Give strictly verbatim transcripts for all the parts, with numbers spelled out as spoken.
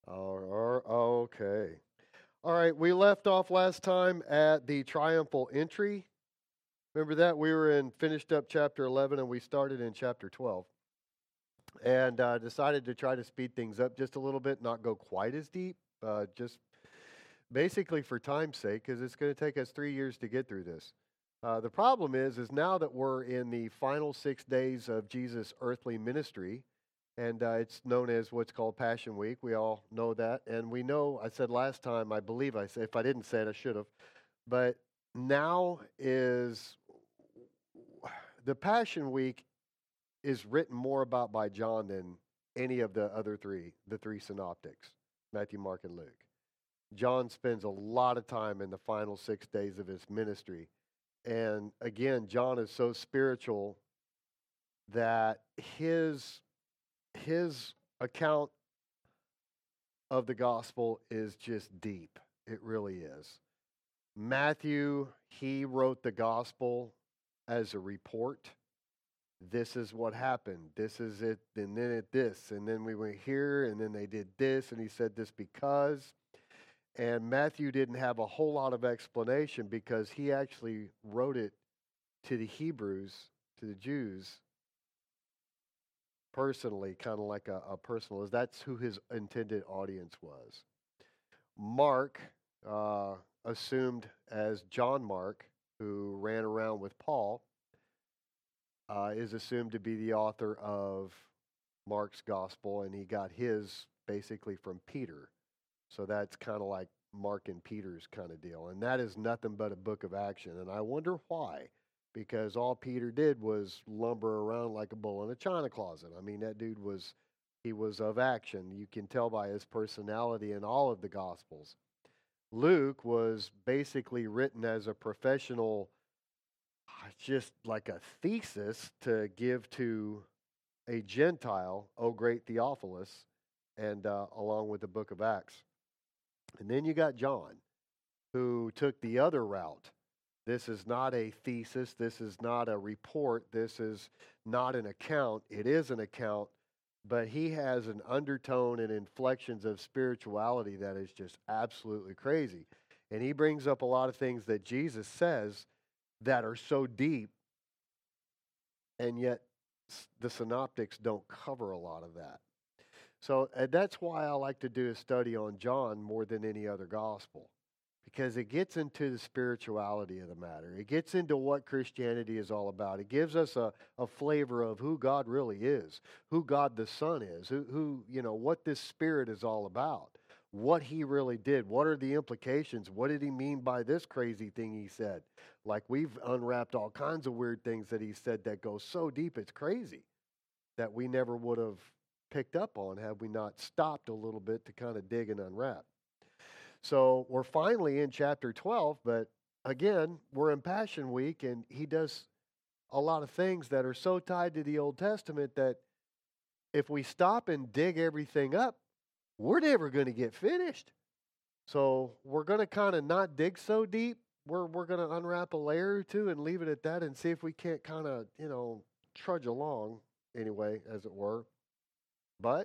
Or, or okay. All right, we left off last time at the triumphal entry. Remember that we were in finished up chapter eleven and we started in chapter twelve, and uh, decided to try to speed things up just a little bit, not go quite as deep, uh, just basically for time's sake, because it's going to take us three years to get through this. Uh, the problem is, is now that we're in the final six days of Jesus' earthly ministry, and uh, it's known as what's called Passion Week. We all know that, and we know. I said last time, I believe I said. If I didn't say it, I should have. But now is the Passion Week is written more about by John than any of the other three, the three synoptics, Matthew, Mark, and Luke. John spends a lot of time in the final six days of his ministry. And again, John is so spiritual that his his account of the gospel is just deep. It really is. Matthew, he wrote the gospel as a report. This is what happened. This is it. And then it this. And then we went here. And then they did this. And he said this because. And Matthew didn't have a whole lot of explanation because he actually wrote it to the Hebrews, to the Jews, personally, kind of like a, a personal. That's who his intended audience was. Mark, uh, assumed as John Mark, who ran around with Paul, uh, is assumed to be the author of Mark's gospel, and he got his basically from Peter. So that's kind of like Mark and Peter's kind of deal. And that is nothing but a book of action. And I wonder why. Because all Peter did was lumber around like a bull in a china closet. I mean, that dude was, he was of action. You can tell by his personality in all of the Gospels. Luke was basically written as a professional, just like a thesis to give to a Gentile, O great Theophilus, and uh, along with the book of Acts. And then you got John, who took the other route. This is not a thesis. This is not a report. This is not an account. It is an account, but he has an undertone and inflections of spirituality that is just absolutely crazy. And he brings up a lot of things that Jesus says that are so deep, and yet the synoptics don't cover a lot of that. So uh, that's why I like to do a study on John more than any other gospel, because it gets into the spirituality of the matter. It gets into what Christianity is all about. It gives us a, a flavor of who God really is, who God the Son is, who, who, you know, what this Spirit is all about, what he really did. What are the implications? What did he mean by this crazy thing he said? Like, we've unwrapped all kinds of weird things that he said that go so deep, it's crazy, that we never would have picked up on had we not stopped a little bit to kind of dig and unwrap. So we're finally in chapter twelve, but again, we're in Passion Week, and he does a lot of things that are so tied to the Old Testament that if we stop and dig everything up, we're never going to get finished. So we're going to kind of not dig so deep. We're, we're going to unwrap a layer or two and leave it at that and see if we can't kind of, you know, trudge along anyway, as it were. But,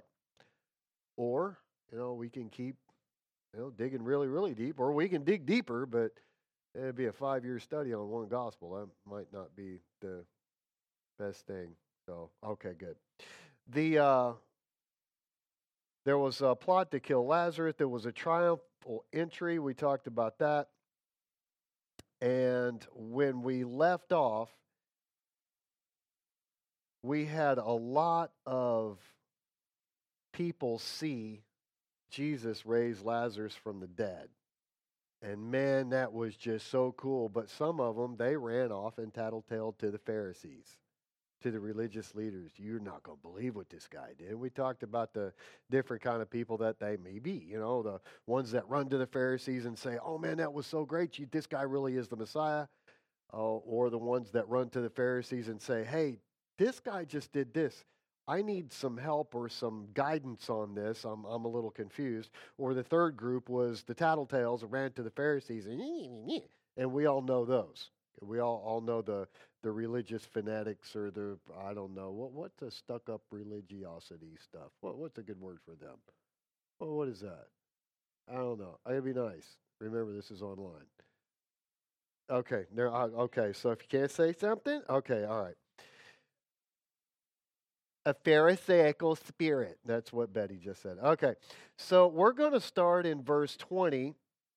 or, you know, we can keep, you know, digging really, really deep, or we can dig deeper, but it'd be a five year study on one gospel. That might not be the best thing. So, okay, good. The uh, There was a plot to kill Lazarus. There was a triumphal entry. We talked about that. And when we left off, we had a lot of people see Jesus raise Lazarus from the dead. And man, that was just so cool. But some of them, they ran off and tattletaled to the Pharisees, to the religious leaders. You're not going to believe what this guy did. We talked about the different kind of people that they may be. You know, the ones that run to the Pharisees and say, "Oh man, that was so great. You, this guy really is the Messiah." Uh, or the ones that run to the Pharisees and say, "Hey, this guy just did this. I need some help or some guidance on this. I'm I'm a little confused." Or the third group was the tattletales that ran to the Pharisees, and and we all know those. We all, all know the the religious fanatics, or the, I don't know, what what's the stuck up religiosity stuff. What what's a good word for them? Well, what is that? I don't know. I gotta be nice. Remember, this is online. Okay. There. uh, Okay. So if you can't say something, okay. All right. A Pharisaical spirit. That's what Betty just said. Okay. So we're going to start in verse twenty,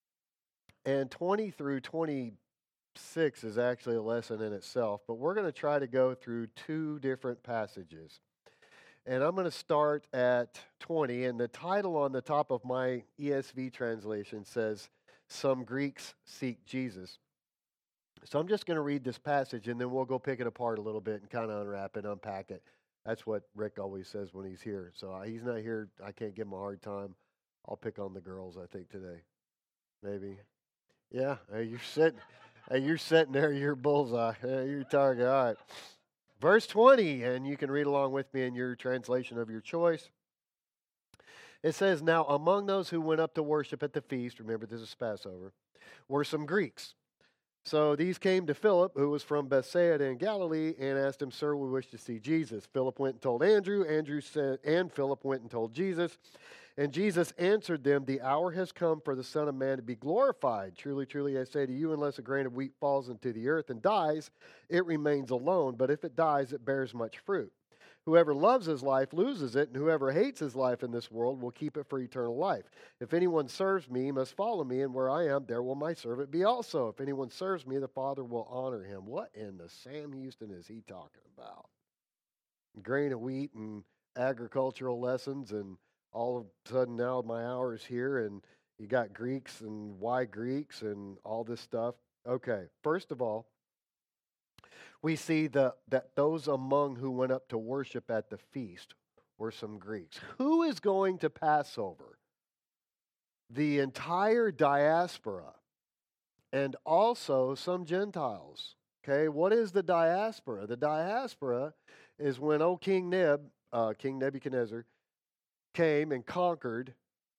and twenty through twenty-six is actually a lesson in itself, but we're going to try to go through two different passages. And I'm going to start at twenty, and the title on the top of my E S V translation says, Some Greeks Seek Jesus. So I'm just going to read this passage, and then we'll go pick it apart a little bit and kind of unwrap it, unpack it. That's what Rick always says when he's here. So uh, he's not here. I can't give him a hard time. I'll pick on the girls, I think, today. Maybe. Yeah, hey, you're sitting. Hey, you're sitting there. You're bullseye. Hey, you're target. All right. Verse twenty, and you can read along with me in your translation of your choice. It says, Now among those who went up to worship at the feast, remember this is Passover, were some Greeks. So these came to Philip, who was from Bethsaida in Galilee, and asked him, Sir, we wish to see Jesus. Philip went and told Andrew. Andrew said, and Philip went and told Jesus. And Jesus answered them, The hour has come for the Son of Man to be glorified. Truly, truly, I say to you, unless a grain of wheat falls into the earth and dies, it remains alone. But if it dies, it bears much fruit. Whoever loves his life loses it, and whoever hates his life in this world will keep it for eternal life. If anyone serves me, he must follow me, and where I am, there will my servant be also. If anyone serves me, the Father will honor him. What in the Sam Houston is he talking about? Grain of wheat and agricultural lessons, and all of a sudden now my hour is here, and you got Greeks and why Greeks and all this stuff. Okay, first of all, we see the, that those among who went up to worship at the feast were some Greeks. Who is going to Passover? The entire diaspora and also some Gentiles. Okay, what is the diaspora? The diaspora is when, oh, King Neb, uh, King Nebuchadnezzar, came and conquered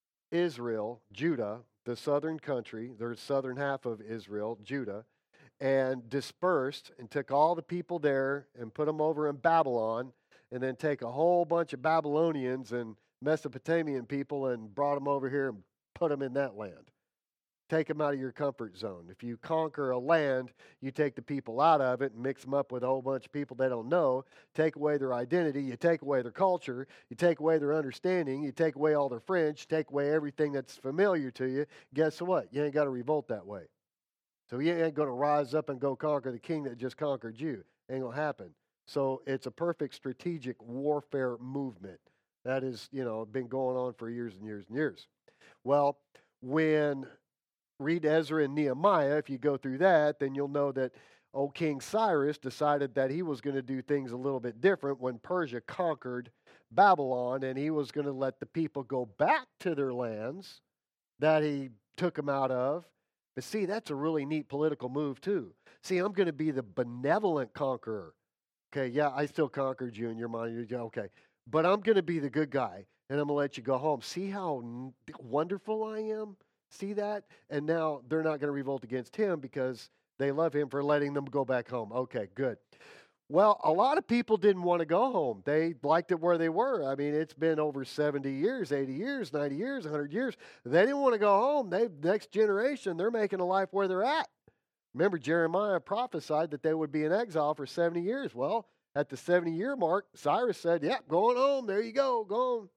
Israel, Judah, the southern country, the southern half of Israel, Judah, and dispersed and took all the people there and put them over in Babylon, and then take a whole bunch of Babylonians and Mesopotamian people and brought them over here and put them in that land. Take them out of your comfort zone. If you conquer a land, you take the people out of it and mix them up with a whole bunch of people they don't know, take away their identity, you take away their culture, you take away their understanding, you take away all their French, take away everything that's familiar to you. Guess what? You ain't got to revolt that way. So you ain't going to rise up and go conquer the king that just conquered you. Ain't going to happen. So it's a perfect strategic warfare movement that is, you know, been going on for years and years and years. Well, when read Ezra and Nehemiah, if you go through that, then you'll know that old King Cyrus decided that he was going to do things a little bit different when Persia conquered Babylon, and he was going to let the people go back to their lands that he took them out of. But see, that's a really neat political move, too. See, I'm going to be the benevolent conqueror. Okay, yeah, I still conquered you in your mind. You're, okay, but I'm going to be the good guy, and I'm going to let you go home. See how n- wonderful I am? See that? And now they're not going to revolt against him because they love him for letting them go back home. Okay, good. Well, a lot of people didn't want to go home. They liked it where they were. I mean, it's been over seventy years, eighty years, ninety years, one hundred years. They didn't want to go home. They next generation, they're making a life where they're at. Remember, Jeremiah prophesied that they would be in exile for seventy years. Well, at the seventy-year mark, Cyrus said, yeah, going home. There you go, go on.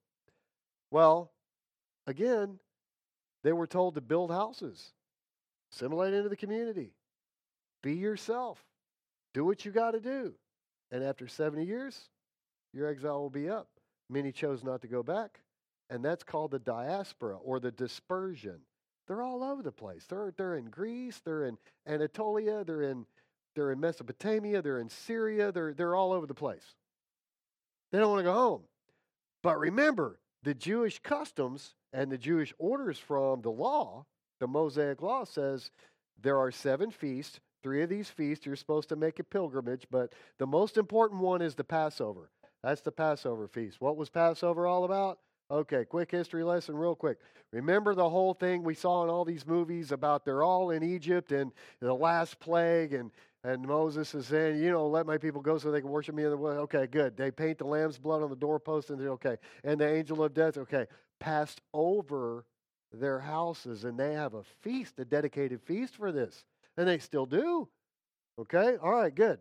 Well, again, they were told to build houses, assimilate into the community, be yourself, do what you got to do. And after seventy years, your exile will be up. Many chose not to go back, and that's called the diaspora or the dispersion. They're all over the place. They're, they're in Greece, they're in Anatolia, they're in, they're in Mesopotamia, they're in Syria, they're, they're all over the place. They don't want to go home. But remember, the Jewish customs and the Jewish orders from the law, the Mosaic law says there are seven feasts. Three of these feasts you're supposed to make a pilgrimage, but the most important one is the Passover. That's the Passover feast. What was Passover all about? Okay, quick history lesson real quick. Remember the whole thing we saw in all these movies about they're all in Egypt and the last plague, and And Moses is saying, you know, let my people go so they can worship me in the way. Okay, good. They paint the lamb's blood on the doorpost and they're okay. And the angel of death, okay, passed over their houses and they have a feast, a dedicated feast for this. And they still do. Okay, all right, good.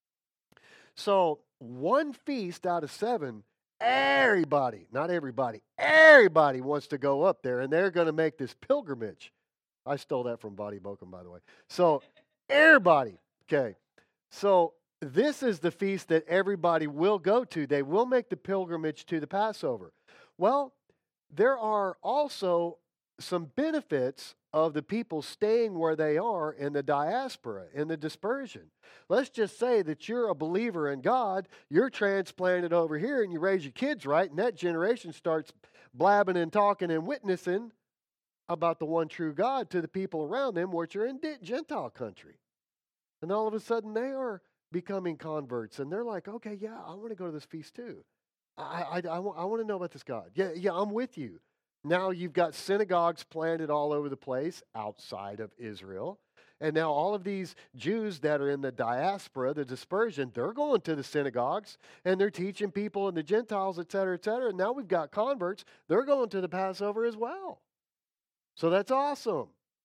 So one feast out of seven, everybody, not everybody, everybody wants to go up there and they're going to make this pilgrimage. I stole that from Body Bokum, by the way. So everybody, okay. So this is the feast that everybody will go to. They will make the pilgrimage to the Passover. Well, there are also some benefits of the people staying where they are in the diaspora, in the dispersion. Let's just say that you're a believer in God, you're transplanted over here and you raise your kids right, and that generation starts blabbing and talking and witnessing about the one true God to the people around them, which are in Gentile country. And all of a sudden they are becoming converts and they're like, okay, yeah, I want to go to this feast too. I, I, I, I want to know about this God. Yeah, yeah, I'm with you. Now you've got synagogues planted all over the place outside of Israel. And now all of these Jews that are in the diaspora, the dispersion, they're going to the synagogues and they're teaching people and the Gentiles, et cetera, et cetera. And now we've got converts. They're going to the Passover as well. So that's awesome.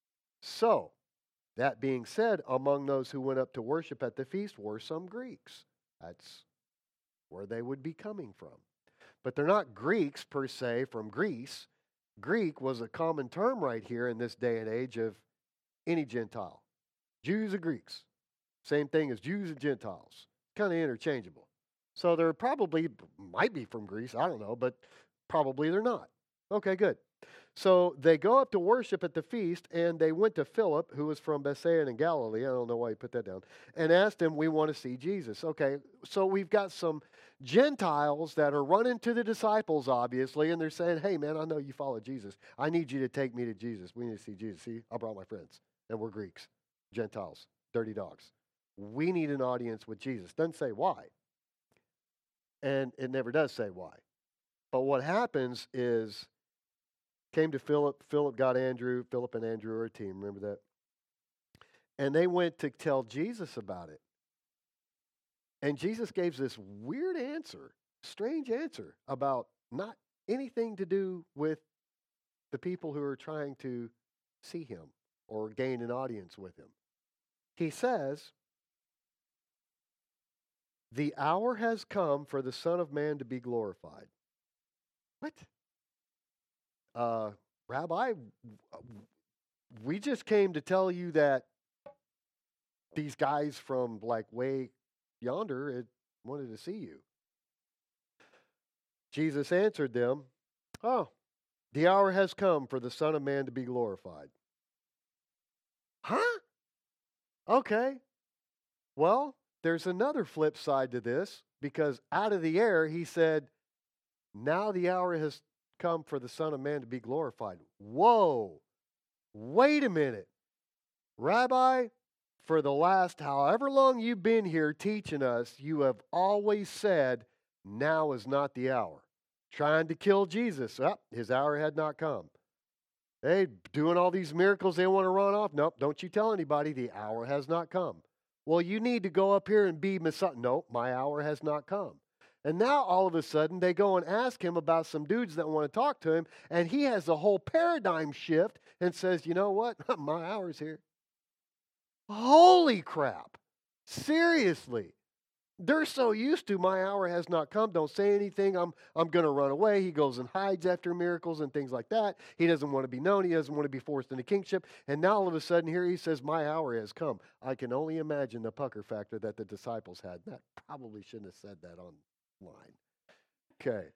So, that being said, among those who went up to worship at the feast were some Greeks. That's where they would be coming from. But they're not Greeks per se from Greece. Greek was a common term right here in this day and age of any Gentile. Jews and Greeks. Same thing as Jews and Gentiles. Kind of interchangeable. So they're probably, might be from Greece, I don't know, but probably they're not. Okay, good. So they go up to worship at the feast, and they went to Philip, who was from Bethsaida in Galilee. I don't know why you put that down. And asked him, we want to see Jesus. Okay, so we've got some Gentiles that are running to the disciples, obviously, and they're saying, hey, man, I know you follow Jesus. I need you to take me to Jesus. We need to see Jesus. See, I brought my friends, and we're Greeks, Gentiles, dirty dogs. We need an audience with Jesus. Doesn't say why. And it never does say why. But what happens is, came to Philip. Philip got Andrew. Philip and Andrew are a team. Remember that? And they went to tell Jesus about it. And Jesus gave this weird answer, strange answer about not anything to do with the people who are trying to see him or gain an audience with him. He says, the hour has come for the Son of Man to be glorified. What? Uh, Rabbi, we just came to tell you that these guys from like way yonder had wanted to see you. Jesus answered them, oh, the hour has come for the Son of Man to be glorified. Huh? Okay. Well, there's another flip side to this, because out of the air he said, now the hour has come for the Son of Man to be glorified. Whoa. Wait a minute. Rabbi, for the last however long you've been here teaching us, you have always said, now is not the hour. Trying to kill Jesus. Oh, his hour had not come. Hey, doing all these miracles, they want to run off. Nope, don't you tell anybody, the hour has not come. Well, you need to go up here and be Messiah. Nope, my hour has not come. And now all of a sudden they go and ask him about some dudes that want to talk to him, and he has a whole paradigm shift and says, you know what? My hour's here. Holy crap. Seriously. They're so used to my hour has not come. Don't say anything. I'm I'm going to run away. He goes and hides after miracles and things like that. He doesn't want to be known. He doesn't want to be forced into kingship. And now all of a sudden here he says, my hour has come. I can only imagine the pucker factor that the disciples had. That probably shouldn't have said that online. Okay.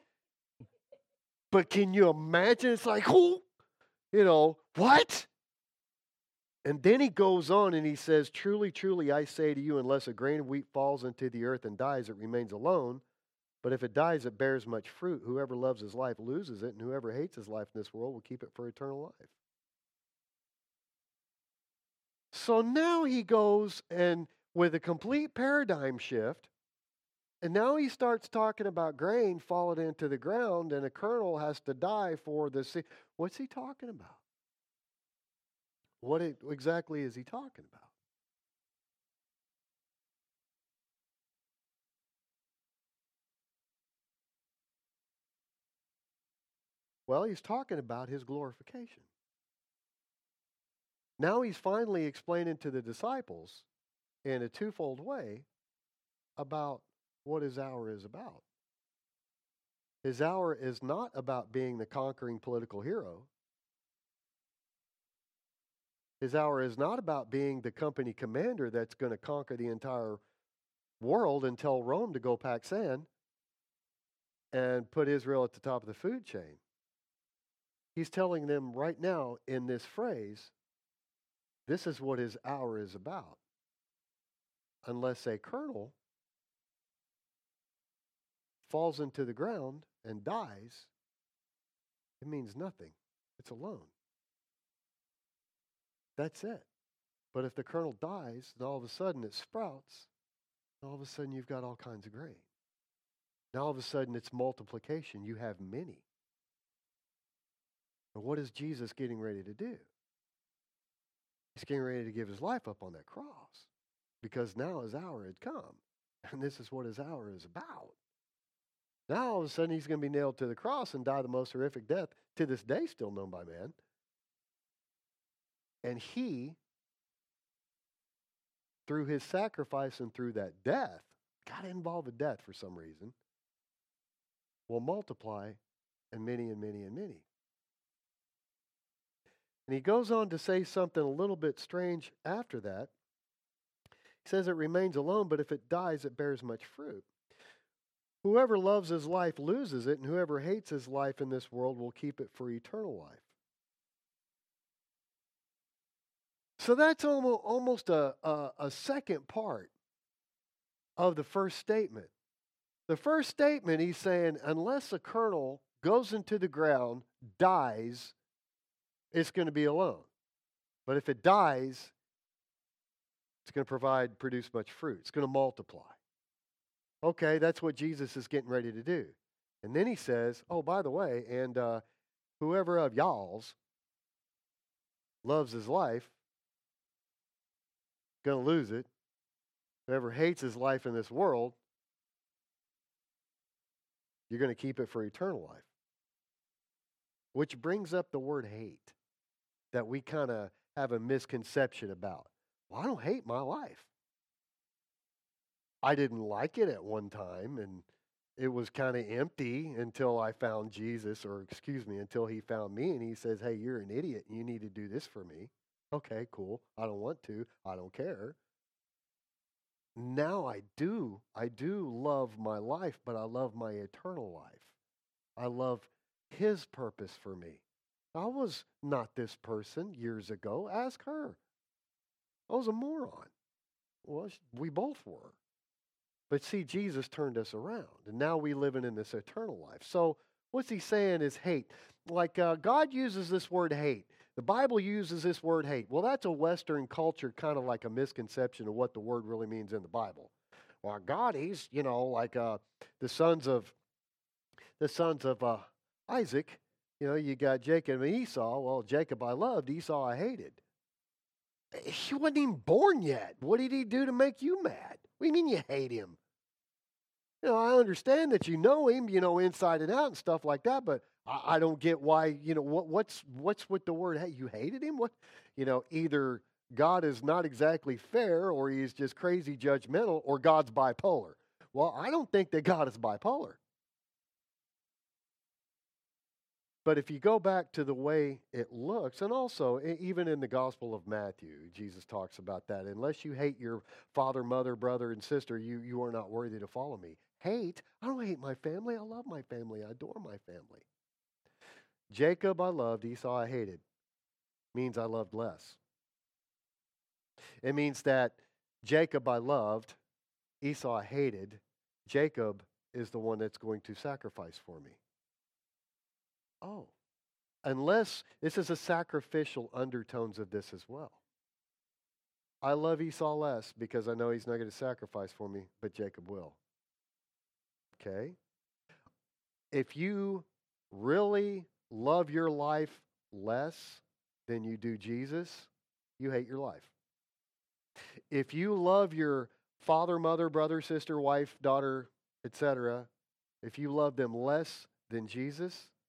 But can you imagine? It's like, who? You know, what? And then he goes on and he says, truly, truly, I say to you, unless a grain of wheat falls into the earth and dies, it remains alone. But if it dies, it bears much fruit. Whoever loves his life loses it, and whoever hates his life in this world will keep it for eternal life. So now he goes and with a complete paradigm shift, and now he starts talking about grain falling into the ground, and a kernel has to die for the seed. What's he talking about? What it, exactly is he talking about? Well, he's talking about his glorification. Now he's finally explaining to the disciples in a twofold way about what his hour is about. His hour is not about being the conquering political hero. His hour is not about being the company commander that's going to conquer the entire world and tell Rome to go pack sand and put Israel at the top of the food chain. He's telling them right now in this phrase, this is what his hour is about. Unless a kernel falls into the ground and dies, it means nothing. It's alone. That's it. But if the kernel dies, then all of a sudden it sprouts, and all of a sudden you've got all kinds of grain. Now all of a sudden it's multiplication. You have many. And what is Jesus getting ready to do? He's getting ready to give his life up on that cross because now his hour had come. And this is what his hour is about. Now all of a sudden he's going to be nailed to the cross and die the most horrific death to this day still known by man. And he, through his sacrifice and through that death, got to involve a death for some reason, will multiply and many and many and many. And he goes on to say something a little bit strange after that. He says it remains alone, but if it dies, it bears much fruit. Whoever loves his life loses it, and whoever hates his life in this world will keep it for eternal life. So that's almost, almost a, a, a second part of the first statement. The first statement, he's saying, unless a kernel goes into the ground, dies, it's going to be alone. But if it dies, it's going to provide, produce much fruit. It's going to multiply. Okay, that's what Jesus is getting ready to do. And then he says, oh, by the way, and uh, whoever of y'all's loves his life, going to lose it. Whoever hates his life in this world, you're going to keep it for eternal life. Which brings up the word hate that we kind of have a misconception about. Well, I don't hate my life. I didn't like it at one time, and it was kind of empty until I found Jesus, or excuse me, until he found me, and he says, hey, you're an idiot, and you need to do this for me. Okay, cool. I don't want to. I don't care. Now I do. I do love my life, but I love my eternal life. I love his purpose for me. I was not this person years ago. Ask her. I was a moron. Well, we both were. But see, Jesus turned us around, and now we living in this eternal life. So what's he saying is hate. Like uh, God uses this word hate. The Bible uses this word hate. Well, that's a Western culture, kind of like a misconception of what the word really means in the Bible. Well, God, he's, you know, like uh, the sons of the sons of uh, Isaac. You know, you got Jacob and Esau. Well, Jacob I loved, Esau I hated. He wasn't even born yet. What did he do to make you mad? What do you mean you hate him? You know, I understand that you know him, you know, inside and out and stuff like that, but I, I don't get why, you know, what, what's what's with the word hate? You hated him? What, you know, either God is not exactly fair, or he's just crazy judgmental, or God's bipolar. Well, I don't think that God is bipolar. But if you go back to the way it looks, and also even in the Gospel of Matthew, Jesus talks about that. Unless you hate your father, mother, brother, and sister, you, you are not worthy to follow me. Hate? I don't hate my family. I love my family. I adore my family. Jacob I loved, Esau I hated. Means I loved less. It means that Jacob I loved, Esau I hated. Jacob is the one that's going to sacrifice for me. Oh, unless this is a sacrificial undertones of this as well. I love Esau less because I know he's not going to sacrifice for me, but Jacob will. Okay? If you really love your life less than you do Jesus, you hate your life. If you love your father, mother, brother, sister, wife, daughter, et cetera, if you love them less than Jesus,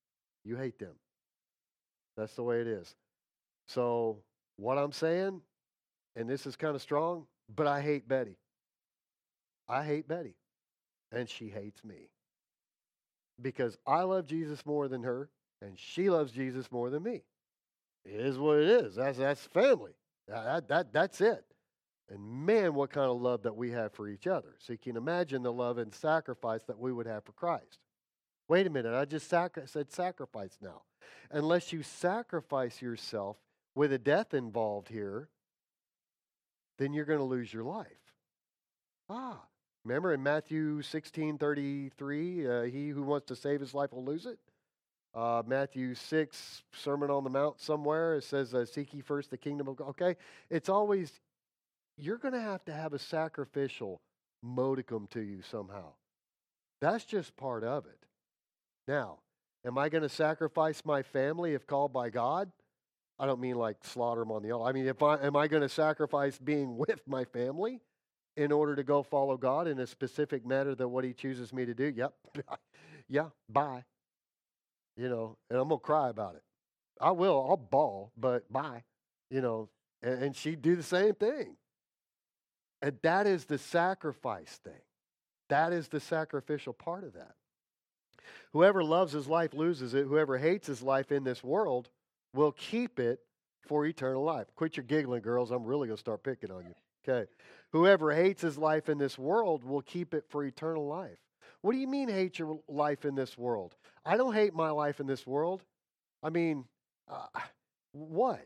You hate them. That's the way it is. So, what I'm saying, and this is kind of strong, but I hate Betty. I hate Betty. And she hates me. Because I love Jesus more than her, and she loves Jesus more than me. It is what it is. That's, that's family. That, that, that, that's it. And man, what kind of love that we have for each other. So you can imagine the love and sacrifice that we would have for Christ. Wait a minute, I just sacri- said sacrifice now. Unless you sacrifice yourself with a death involved here, then you're going to lose your life. Ah, remember in Matthew sixteen thirty-three, uh, he who wants to save his life will lose it. Uh, Matthew six, Sermon on the Mount somewhere, it says, uh, seek ye first the kingdom of God. Okay, it's always, you're going to have to have a sacrificial modicum to you somehow. That's just part of it. Now, am I going to sacrifice my family if called by God? I don't mean like slaughter them on the altar. I mean, if I am I going to sacrifice being with my family in order to go follow God in a specific manner than what He chooses me to do? Yep. Yeah, bye. You know, and I'm going to cry about it. I will. I'll bawl, but bye. You know, and, and she'd do the same thing. And that is the sacrifice thing. That is the sacrificial part of that. Whoever loves his life loses it. Whoever hates his life in this world will keep it for eternal life. Quit your giggling, girls. I'm really going to start picking on you. Okay. Whoever hates his life in this world will keep it for eternal life. What do you mean hate your life in this world? I don't hate my life in this world. I mean, uh, what?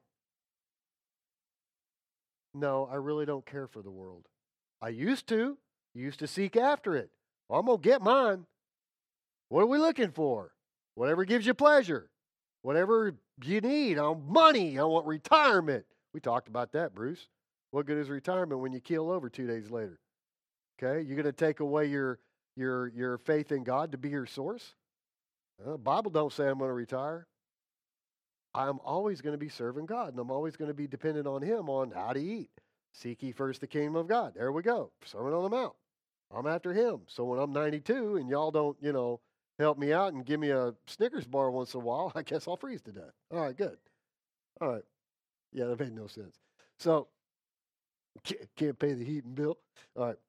No, I really don't care for the world. I used to. Used to seek after it. Well, I'm going to get mine. What are we looking for? Whatever gives you pleasure. Whatever you need. I want money. I want retirement. We talked about that, Bruce. What good is retirement when you keel over two days later? Okay, you're going to take away your your your faith in God to be your source? Uh, the Bible don't say I'm going to retire. I'm always going to be serving God, and I'm always going to be dependent on Him on how to eat. Seek ye first the kingdom of God. There we go. Sermon on the Mount. I'm after Him. So when I'm ninety-two and y'all don't, you know, help me out and give me a Snickers bar once in a while, I guess I'll freeze to death. All right, good. All right. Yeah, that made no sense. So, can't pay the heating bill. All right.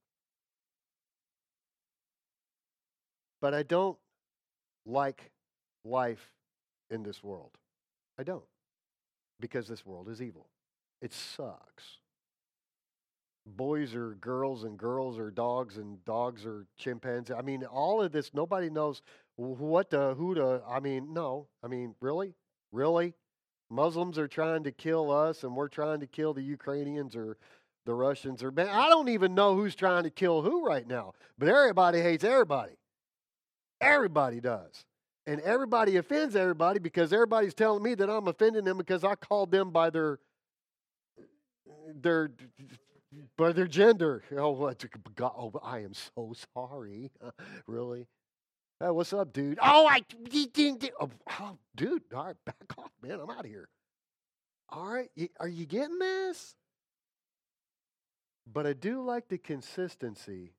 But I don't like life in this world. I don't. Because this world is evil. It sucks. Boys are girls and girls are dogs and dogs are chimpanzees. I mean, all of this, nobody knows what to, who to, I mean, no. I mean, really? Really? Muslims are trying to kill us and we're trying to kill the Ukrainians or the Russians or, man, I don't even know who's trying to kill who right now, but everybody hates everybody. Everybody does. And everybody offends everybody because everybody's telling me that I'm offending them because I called them by their, their, by their gender. Oh, what? God, oh, I am so sorry. Really? Hey, what's up, dude? Oh, I, oh, oh, dude, all right, back off, man. I'm out of here. All right, are you getting this? But I do like the consistency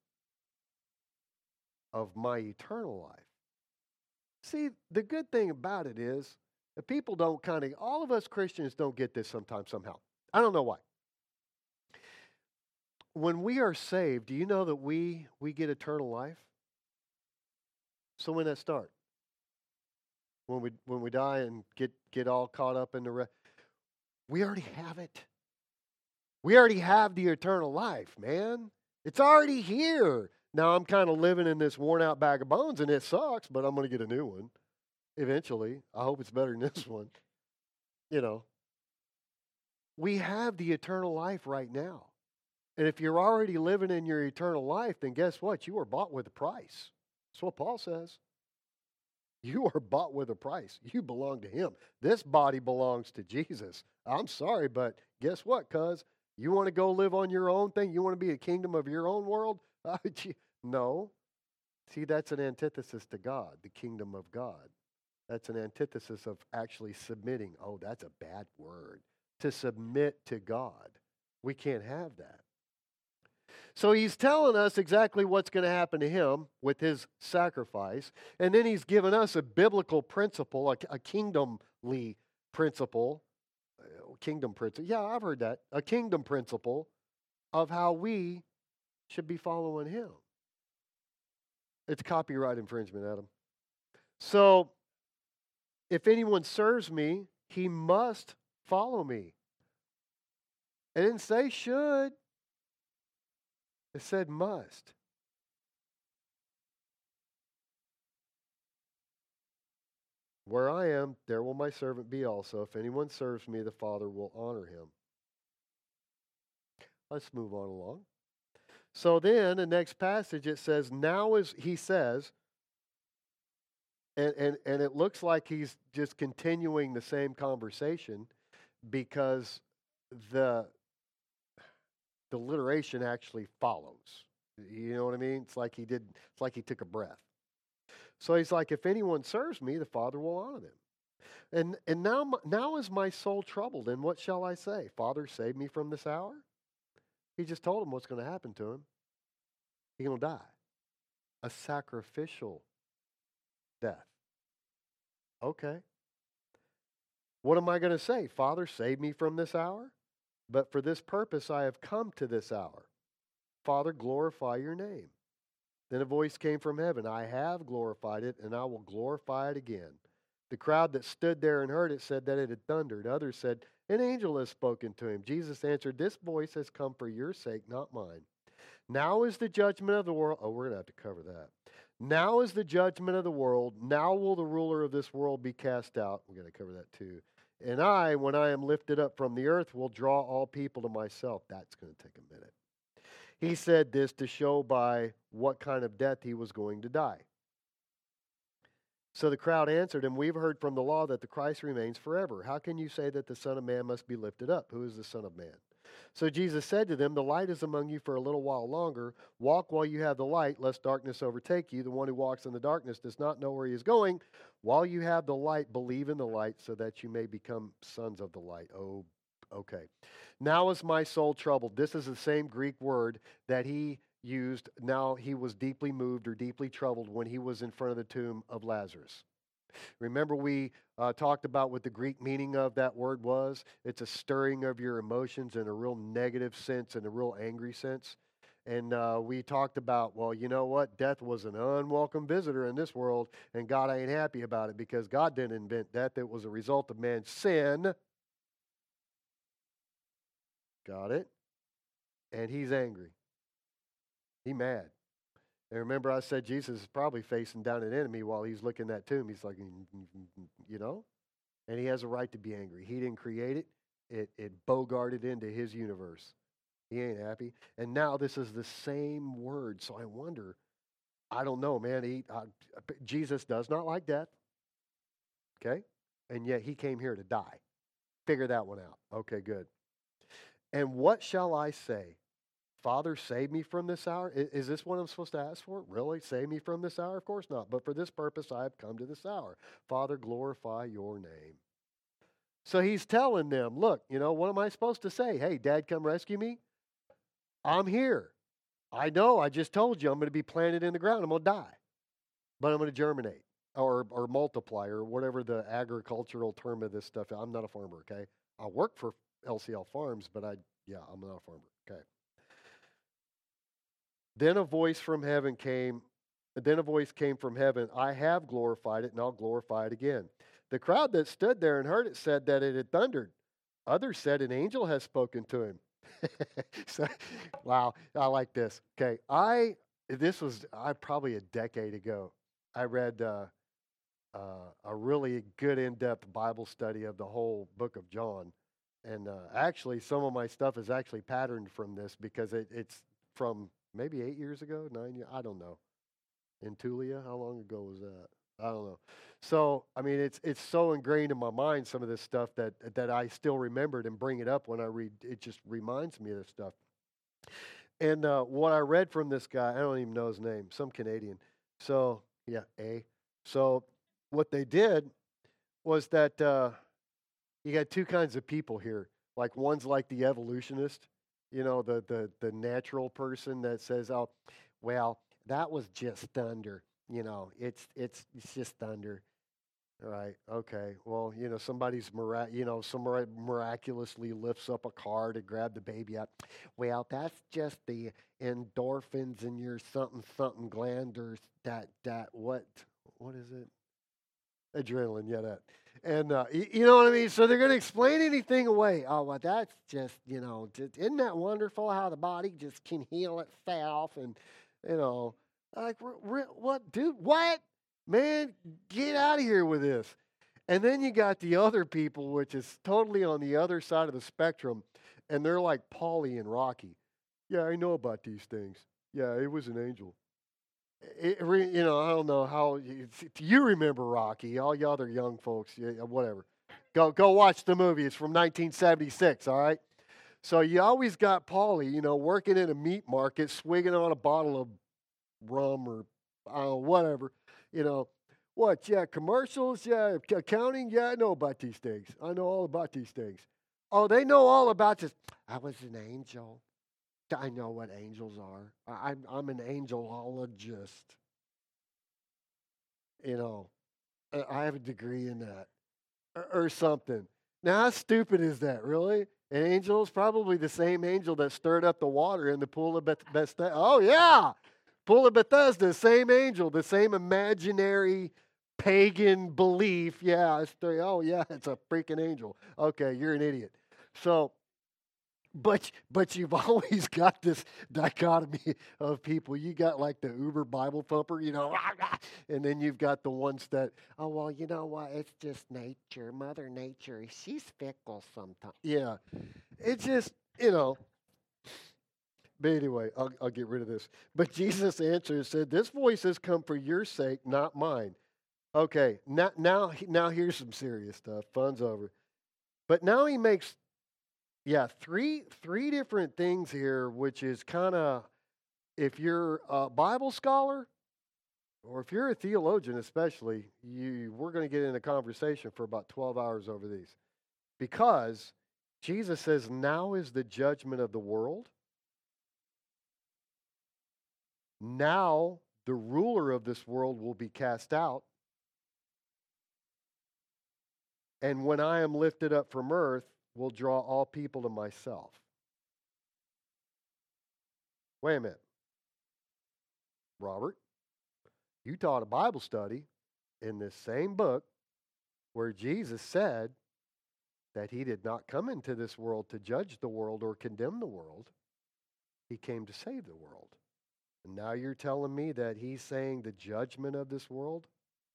of my eternal life. See, the good thing about it is that people don't kind of, all of us Christians don't get this sometimes, somehow. I don't know why. When we are saved, do you know that we we get eternal life? So when that start? When we when we die and get get all caught up in the re- we already have it. We already have the eternal life, man. It's already here. Now I'm kind of living in this worn out bag of bones and it sucks, but I'm going to get a new one eventually. I hope it's better than this one. You know, we have the eternal life right now. And if you're already living in your eternal life, then guess what? You are bought with a price. That's what Paul says. You are bought with a price. You belong to Him. This body belongs to Jesus. I'm sorry, but guess what, cuz? You want to go live on your own thing? You want to be a kingdom of your own world? Uh, no. See, that's an antithesis to God, the kingdom of God. That's an antithesis of actually submitting. Oh, that's a bad word. To submit to God. We can't have that. So he's telling us exactly what's going to happen to him with his sacrifice. And then he's given us a biblical principle, a, a kingdomly principle. uh, Kingdom principle. Yeah, I've heard that. A kingdom principle of how we should be following him. It's copyright infringement, Adam. So if anyone serves me, he must follow me. It didn't say should, it said must. Where I am, there will my servant be also. If anyone serves me, the Father will honor him. Let's move on along. So then, the next passage, it says, now is, he says, and, and, and it looks like he's just continuing the same conversation because the, the alliteration actually follows. You know what I mean? It's like he did, it's like he took a breath. So he's like, if anyone serves me, the Father will honor them. And and now now is my soul troubled, and what shall I say? Father, save me from this hour? He just told him what's going to happen to him. He's going to die. A sacrificial death. Okay. What am I going to say? Father, save me from this hour? But for this purpose I have come to this hour. Father, glorify your name. Then a voice came from heaven. I have glorified it, and I will glorify it again. The crowd that stood there and heard it said that it had thundered. Others said, an angel has spoken to him. Jesus answered, this voice has come for your sake, not mine. Now is the judgment of the world. Oh, we're going to have to cover that. Now is the judgment of the world. Now will the ruler of this world be cast out. We're going to cover that too. And I, when I am lifted up from the earth, will draw all people to myself. That's going to take a minute. He said this to show by what kind of death he was going to die. So the crowd answered him, we've heard from the law that the Christ remains forever. How can you say that the Son of Man must be lifted up? Who is the Son of Man? So Jesus said to them, the light is among you for a little while longer. Walk while you have the light, lest darkness overtake you. The one who walks in the darkness does not know where he is going. While you have the light, believe in the light so that you may become sons of the light. Oh, okay. Now is my soul troubled. This is the same Greek word that he used. Now he was deeply moved or deeply troubled when he was in front of the tomb of Lazarus. Remember we uh, talked about what the Greek meaning of that word was? It's a stirring of your emotions in a real negative sense and a real angry sense. And uh, we talked about, well, you know what? Death was an unwelcome visitor in this world, and God ain't happy about it because God didn't invent death. It was a result of man's sin. Got it? And he's angry. He's mad. And remember I said Jesus is probably facing down an enemy while he's looking at that tomb. He's like, you know? And he has a right to be angry. He didn't create it. It, it bogarted into his universe. He ain't happy. And now this is the same word. So I wonder, I don't know, man. He, uh, Jesus does not like death. Okay? And yet he came here to die. Figure that one out. Okay, good. And what shall I say? Father, save me from this hour? Is, is this what I'm supposed to ask for? Really? Save me from this hour? Of course not. But for this purpose, I have come to this hour. Father, glorify your name. So he's telling them, look, you know, what am I supposed to say? Hey, Dad, come rescue me? I'm here. I know. I just told you I'm going to be planted in the ground. I'm going to die. But I'm going to germinate or, or multiply or whatever the agricultural term of this stuff is. I'm not a farmer, okay? I work for L C L Farms, but I, yeah, I'm not a farmer, okay? Then a voice from heaven came, then a voice came from heaven, I have glorified it, and I'll glorify it again. The crowd that stood there and heard it said that it had thundered. Others said an angel has spoken to him. So, wow, I like this. Okay, I this was I probably a decade ago. I read uh, uh, a really good in-depth Bible study of the whole book of John, and uh, actually, some of my stuff is actually patterned from this because it, it's from maybe eight years ago, nine years, I don't know. In Tulia, how long ago was that? I don't know. So, I mean, it's it's so ingrained in my mind, some of this stuff that that I still remembered and bring it up when I read. It just reminds me of this stuff. And uh, what I read from this guy, I don't even know his name, some Canadian. So, yeah, A. So, what they did was that uh, you got two kinds of people here. Like one's like the evolutionist, You know, the the the natural person that says, "Oh, well, that was just thunder." You know, it's it's it's just thunder. Right. Okay. Well, you know, somebody's mirac- you know, somebody miraculously lifts up a car to grab the baby out. Well, that's just the endorphins in your something something gland or that that what what is it? Adrenaline. Yeah, that. And uh, y- you know what I mean. So they're going to explain anything away. Oh, well, that's just you know, just, isn't that wonderful how the body just can heal itself and you know, like re- re- what, dude? What? Man, get out of here with this. And then you got the other people, which is totally on the other side of the spectrum, and they're like Paulie and Rocky. Yeah, I know about these things. Yeah, it was an angel. It, re- you know, I don't know how you, you remember Rocky. All you other young folks, yeah, whatever. Go go watch the movie. It's from nineteen seventy-six. All right. So you always got Paulie, you know, working in a meat market, swigging on a bottle of rum or I don't know, whatever. You know, what? Yeah, commercials. Yeah, accounting. Yeah, I know about these things. I know all about these things. Oh, they know all about this. I was an angel. I know what angels are. I, I'm I'm an angelologist. You know, uh, I have a degree in that or, or something. Now, how stupid is that, really? An angel is probably the same angel that stirred up the water in the pool of Beth- Bethesda. Oh, yeah. Pool of Bethesda, same angel, the same imaginary pagan belief. Yeah, it's the, oh, yeah, it's a freaking angel. Okay, you're an idiot. So, but but you've always got this dichotomy of people. You got like the Uber Bible thumper, you know, and then you've got the ones that, oh well, you know what? It's just nature, Mother Nature. She's fickle sometimes. Yeah, it's just you know. But anyway, I'll I'll get rid of this. But Jesus answered and said, "This voice has come for your sake, not mine." Okay, now now now here's some serious stuff. Fun's over. But now he makes yeah, three three different things here, which is kind of if you're a Bible scholar or if you're a theologian, especially, you we're going to get in a conversation for about twelve hours over these because Jesus says, "Now is the judgment of the world. Now the ruler of this world will be cast out, and when I am lifted up from earth, will draw all people to myself." Wait a minute, Robert. You taught a Bible study in this same book where Jesus said that he did not come into this world to judge the world or condemn the world. He came to save the world. And now you're telling me that he's saying the judgment of this world?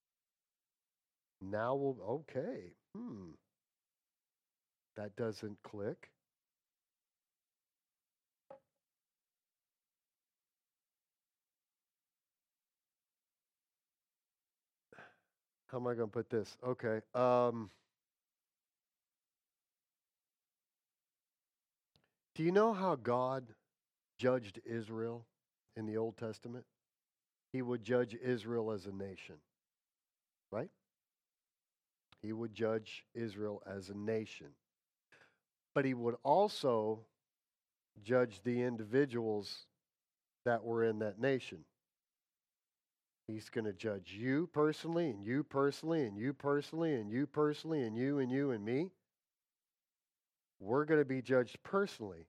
Now will okay. Hmm. That doesn't click. How am I going to put this? Okay. Um, do you know how God judged Israel in the Old Testament? He would judge Israel as a nation, right? He would judge Israel as a nation. But he would also judge the individuals that were in that nation. He's going to judge you personally, and you personally, and you personally, and you personally, and you, and you, and me. We're going to be judged personally.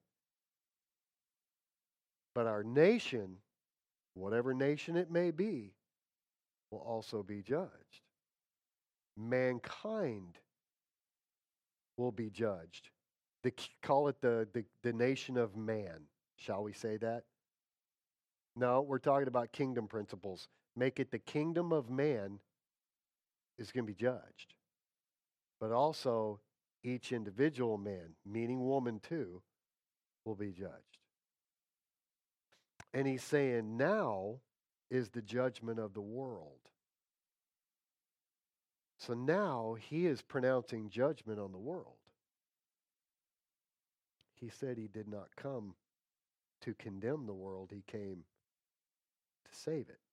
But our nation, whatever nation it may be, will also be judged. Mankind will be judged. The, call it the, the, the nation of man. Shall we say that? No, we're talking about kingdom principles. Make it the kingdom of man is going to be judged. But also, each individual man, meaning woman too, will be judged. And he's saying now is the judgment of the world. So now he is pronouncing judgment on the world. He said he did not come to condemn the world, he came to save it.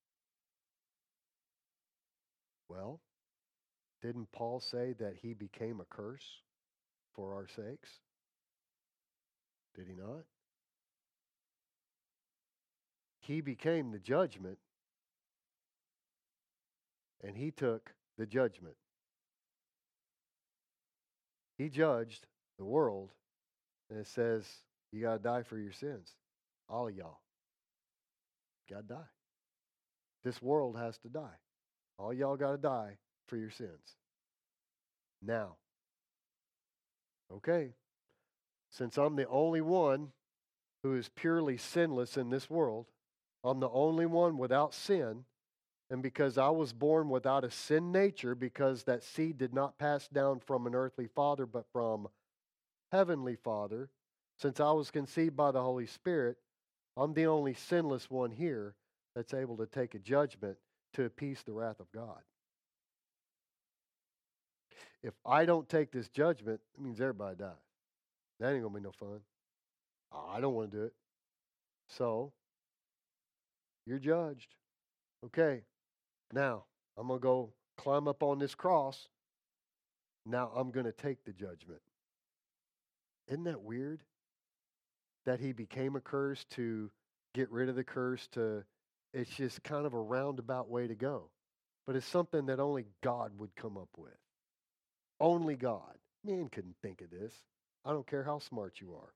Well, didn't Paul say that he became a curse for our sakes? Did he not? He became the judgment, and he took the judgment. He judged the world, and it says, you got to die for your sins. All of y'all got to die. This world has to die. All y'all got to die for your sins. Now, okay, since I'm the only one who is purely sinless in this world, I'm the only one without sin, and because I was born without a sin nature, because that seed did not pass down from an earthly father, but from heavenly Father, since I was conceived by the Holy Spirit, I'm the only sinless one here that's able to take a judgment to appease the wrath of God. If I don't take this judgment, it means everybody dies. That ain't going to be no fun. I don't want to do it. So, you're judged. Okay, now I'm going to go climb up on this cross. Now I'm going to take the judgment. Isn't that weird? That he became a curse to get rid of the curse, to it's just kind of a roundabout way to go. But it's something that only God would come up with. Only God. Man couldn't think of this. I don't care how smart you are.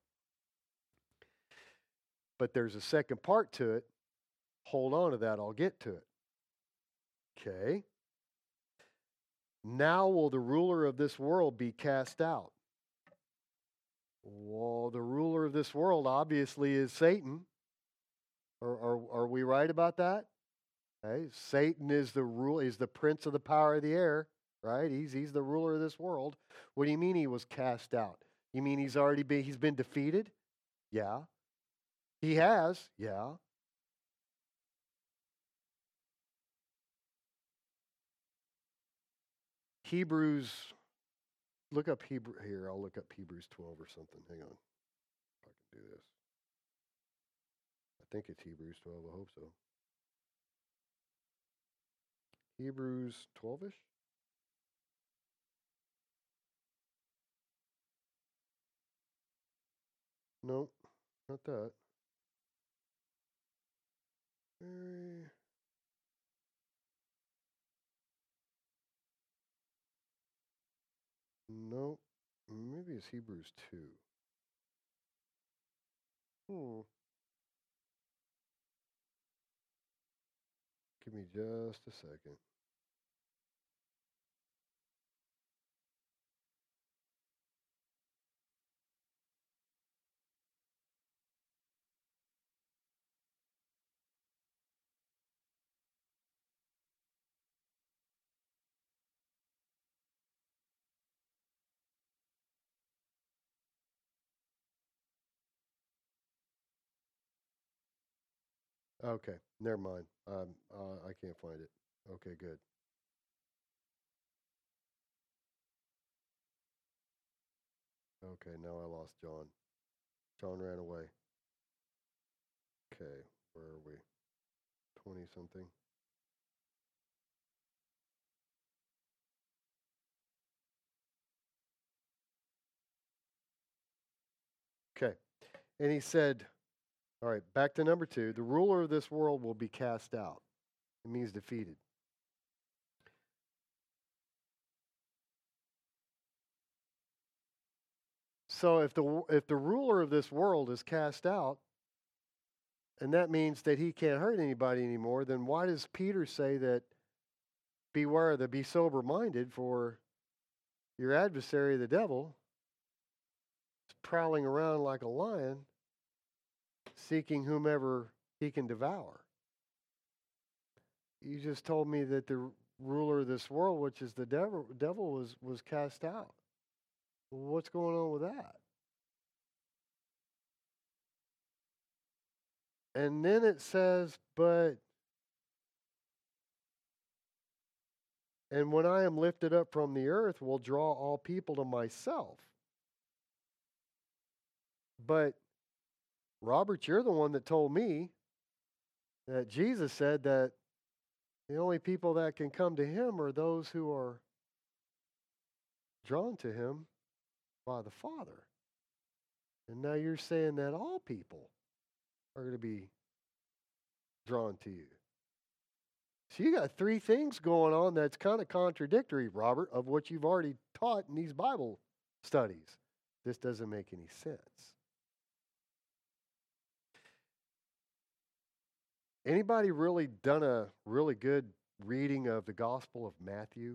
But there's a second part to it. Hold on to that. I'll get to it. Okay. Now will the ruler of this world be cast out? Well, the ruler of this world obviously is Satan. Are, are, are we right about that? Okay. Satan is the rule, is the prince of the power of the air, right? He's he's the ruler of this world. What do you mean he was cast out? You mean he's already been he's been defeated? Yeah. He has, yeah. Hebrews, look up Hebrew here. I'll look up Hebrews twelve or something. Hang on. If I can do this. I think it's Hebrews twelve. I hope so. Hebrews twelve-ish? No, not that. Very. No, maybe it's Hebrews two. Hmm. Give me just a second. Okay, never mind. Um, uh, I can't find it. Okay, good. Okay, now I lost John. John ran away. Okay, where are we? twenty something. Okay, and he said, all right, back to number two. The ruler of this world will be cast out. It means defeated. So if the if the ruler of this world is cast out, and that means that he can't hurt anybody anymore, then why does Peter say that beware the be sober minded, for your adversary the devil is prowling around like a lion, seeking whomever he can devour? You just told me that the ruler of this world, which is the devil, devil was was cast out. What's going on with that? And then it says, but and when I am lifted up from the earth, will draw all people to myself. But Robert, you're the one that told me that Jesus said that the only people that can come to him are those who are drawn to him by the Father. And now you're saying that all people are going to be drawn to you. So you got three things going on that's kind of contradictory, Robert, of what you've already taught in these Bible studies. This doesn't make any sense. Anybody really done a really good reading of the Gospel of Matthew?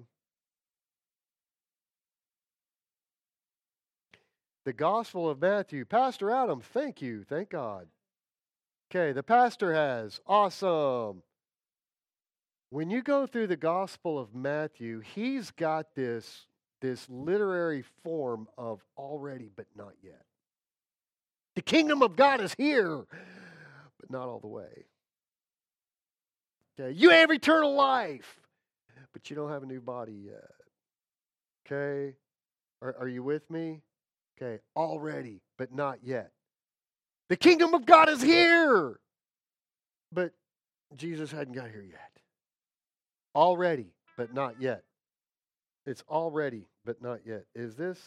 The Gospel of Matthew. Pastor Adam, thank you. Thank God. Okay, the pastor has. Awesome. When you go through the Gospel of Matthew, he's got this, this literary form of already but not yet. The kingdom of God is here, but not all the way. Okay, you have eternal life, but you don't have a new body yet. Okay, are, are you with me? Okay, already but not yet. The kingdom of God is here, but Jesus hadn't got here yet. Already, but not yet. It's already, but not yet. Is this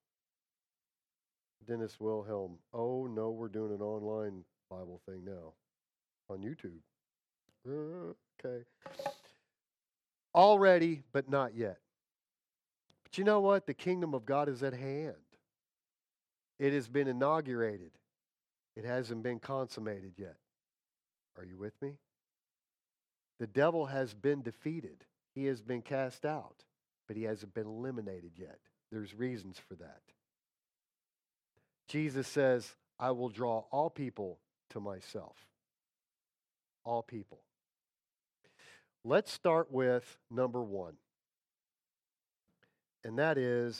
Dennis Wilhelm? Oh, no, we're doing an online Bible thing now on YouTube. Uh, okay. Already, but not yet. But you know what? The kingdom of God is at hand. It has been inaugurated. It hasn't been consummated yet. Are you with me? The devil has been defeated. He has been cast out, but he hasn't been eliminated yet. There's reasons for that. Jesus says, I will draw all people to myself. All people. Let's start with number one. And that is,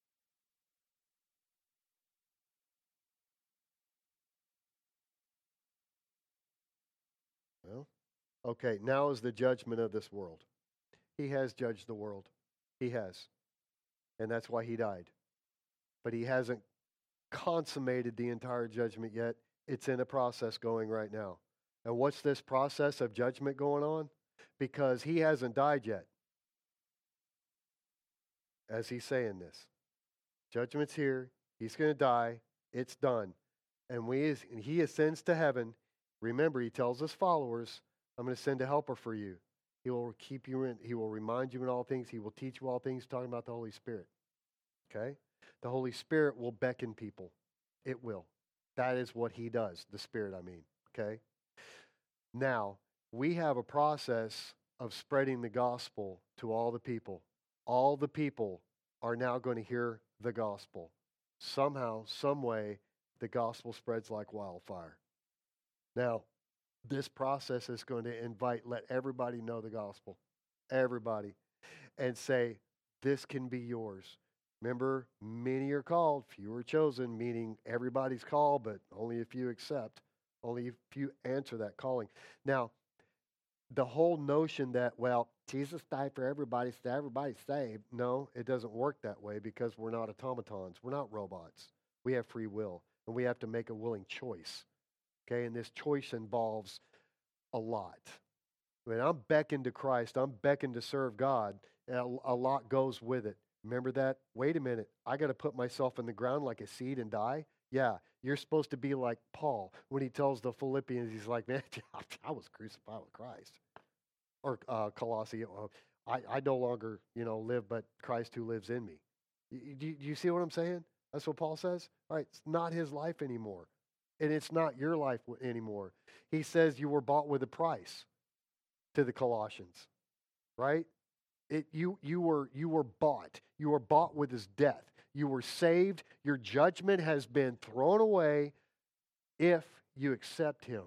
well, okay, now is the judgment of this world. He has judged the world. He has. And that's why he died. But he hasn't consummated the entire judgment yet. It's in a process going right now. And what's this process of judgment going on? Because he hasn't died yet. As he's saying this. Judgment's here. He's going to die. It's done. And we, and he ascends to heaven. Remember, he tells his followers, I'm going to send a helper for you. He will keep you in, he will remind you in all things. He will teach you all things, talking about the Holy Spirit. Okay? The Holy Spirit will beckon people. It will. That is what he does, the Spirit, I mean. Okay? Now, we have a process of spreading the gospel to all the people. All the people are now going to hear the gospel. Somehow, some way, the gospel spreads like wildfire. Now, this process is going to invite, let everybody know the gospel. Everybody. And say, this can be yours. Remember, many are called, few are chosen, meaning everybody's called, but only a few accept. Only a few answer that calling. Now, the whole notion that, well, Jesus died for everybody, so everybody's saved. No, it doesn't work that way because we're not automatons. We're not robots. We have free will, and we have to make a willing choice. Okay, and this choice involves a lot. When I'm beckoned to Christ, I'm beckoned to serve God, and a, a lot goes with it. Remember that? Wait a minute. I got to put myself in the ground like a seed and die? Yeah, you're supposed to be like Paul when he tells the Philippians, he's like, man, I was crucified with Christ. Or uh, Colossae, uh, I, I no longer, you know, live, but Christ who lives in me. You, do, you, do you see what I'm saying? That's what Paul says? All right, it's not his life anymore. And it's not your life anymore. He says you were bought with a price to the Colossians, right? It, you, you, were, you were bought. You were bought with his death. You were saved. Your judgment has been thrown away if you accept him.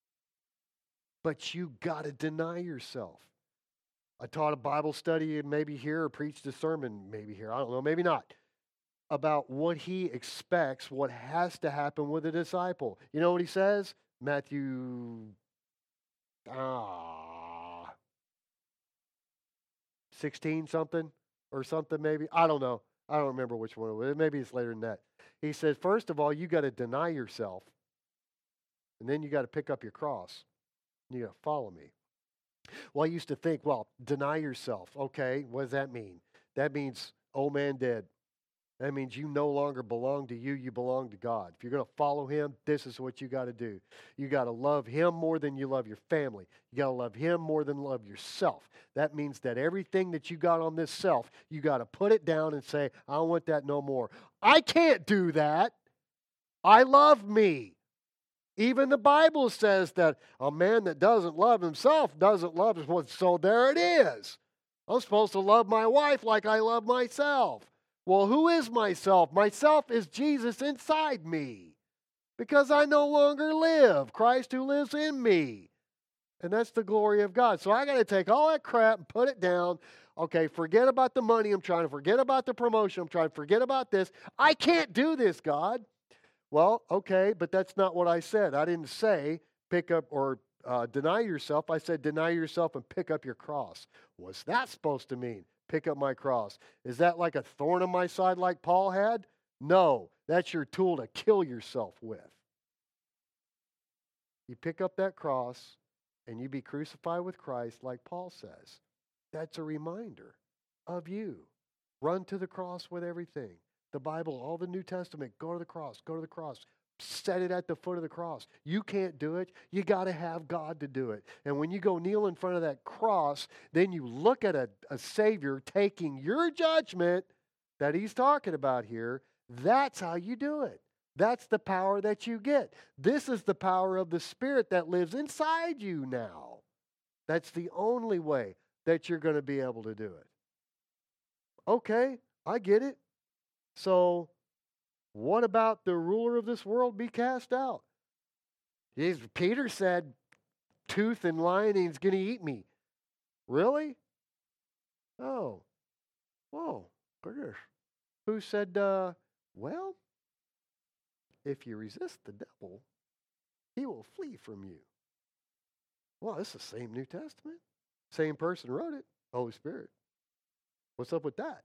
But you got to deny yourself. I taught a Bible study maybe here or preached a sermon maybe here. I don't know, maybe not. About what he expects, what has to happen with a disciple. You know what he says? Matthew ah, sixteen something or something maybe. I don't know. I don't remember which one it was. Maybe it's later than that. He says, first of all, you got to deny yourself. And then you got to pick up your cross. And you got to follow me. Well, I used to think, well, deny yourself. Okay, what does that mean? That means old man dead. That means you no longer belong to you, you belong to God. If you're going to follow Him, this is what you got to do. You got to love Him more than you love your family. You got to love Him more than love yourself. That means that everything that you got on this self, you got to put it down and say, I don't want that no more. I can't do that. I love me. Even the Bible says that a man that doesn't love himself doesn't love his wife. So there it is. I'm supposed to love my wife like I love myself. Well, who is myself? Myself is Jesus inside me. Because I no longer live. Christ who lives in me. And that's the glory of God. So I got to take all that crap and put it down. Okay, forget about the money I'm trying to forget about the promotion. I'm trying to forget about this. I can't do this, God. Well, okay, but that's not what I said. I didn't say pick up or uh, deny yourself. I said deny yourself and pick up your cross. What's that supposed to mean? Pick up my cross. Is that like a thorn on my side like Paul had? No, that's your tool to kill yourself with. You pick up that cross and you be crucified with Christ like Paul says. That's a reminder of you. Run to the cross with everything. The Bible, all the New Testament, go to the cross, go to the cross. Set it at the foot of the cross. You can't do it. You got to have God to do it. And when you go kneel in front of that cross, then you look at a, a Savior taking your judgment that He's talking about here. That's how you do it. That's the power that you get. This is the power of the Spirit that lives inside you now. That's the only way that you're going to be able to do it. Okay, I get it. So, what about the ruler of this world be cast out? He's, Peter said, tooth and lion is going to eat me. Really? Oh, whoa, goodness. Who said, uh, well, if you resist the devil, he will flee from you. Well, it's the same New Testament. Same person wrote it, Holy Spirit. What's up with that?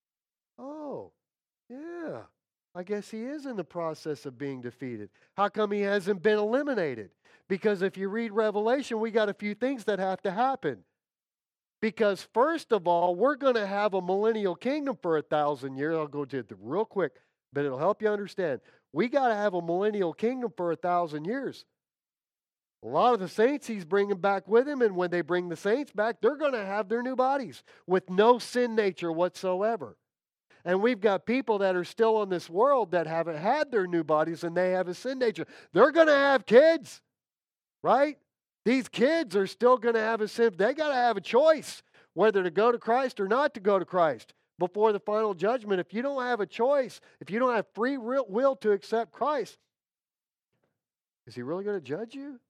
Oh, yeah. I guess he is in the process of being defeated. How come he hasn't been eliminated? Because if you read Revelation, we got a few things that have to happen. Because first of all, we're going to have a millennial kingdom for a thousand years. I'll go to it real quick, but it'll help you understand. We got to have a millennial kingdom for a thousand years. A lot of the saints he's bringing back with him, and when they bring the saints back, they're going to have their new bodies with no sin nature whatsoever. And we've got people that are still in this world that haven't had their new bodies and they have a sin nature. They're going to have kids, right? These kids are still going to have a sin. They got to have a choice whether to go to Christ or not to go to Christ before the final judgment. If you don't have a choice, if you don't have free will to accept Christ, is He really going to judge you?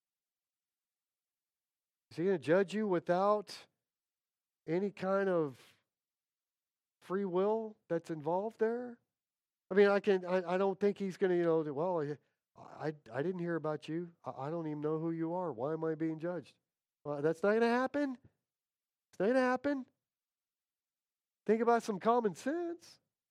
Is He going to judge you without any kind of free will that's involved there? I mean, I can. I, I don't think He's going to, you know, well, I, I didn't hear about you. I, I don't even know who you are. Why am I being judged? Well, that's not going to happen. It's not going to happen. Think about some common sense.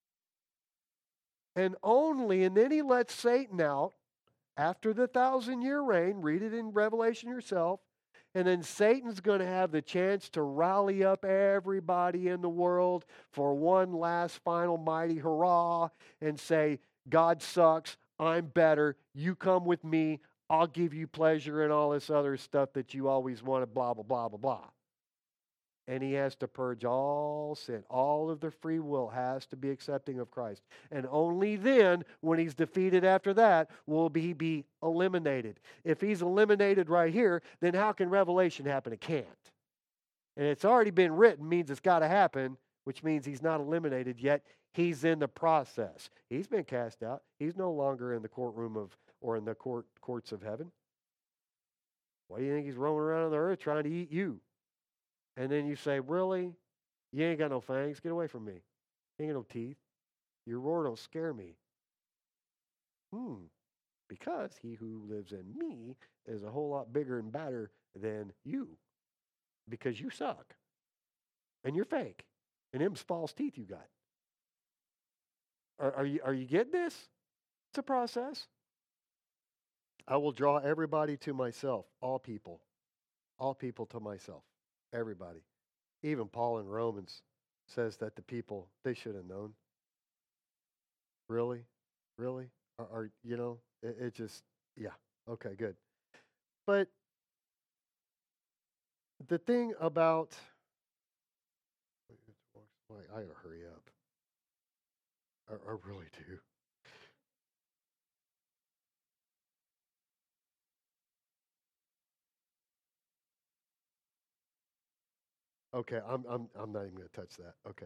And only, and then He lets Satan out after the thousand year reign. Read it in Revelation yourself. And then Satan's going to have the chance to rally up everybody in the world for one last final mighty hurrah and say, God sucks, I'm better, you come with me, I'll give you pleasure and all this other stuff that you always wanted, blah, blah, blah, blah, blah. And he has to purge all sin. All of the free will has to be accepting of Christ. And only then, when he's defeated after that, will he be eliminated. If he's eliminated right here, then how can revelation happen? It can't. And it's already been written, means it's got to happen, which means he's not eliminated yet. He's in the process. He's been cast out. He's no longer in the courtroom of, or in the court courts of heaven. Why do you think he's roaming around on the earth trying to eat you? And then you say, really? You ain't got no fangs. Get away from me. You ain't got no teeth. Your roar don't scare me. Hmm. Because he who lives in me is a whole lot bigger and badder than you. Because you suck. And you're fake. And them's false teeth you got. Are, are you are you getting this? It's a process. I will draw everybody to myself. All people. All people to myself. Everybody. Even Paul in Romans says that the people, they should have known. Really? Really? Or, or you know, it, it just, yeah. Okay, good. But the thing about, I gotta hurry up. I, I really do. Okay, I'm I'm I'm not even gonna touch that. Okay.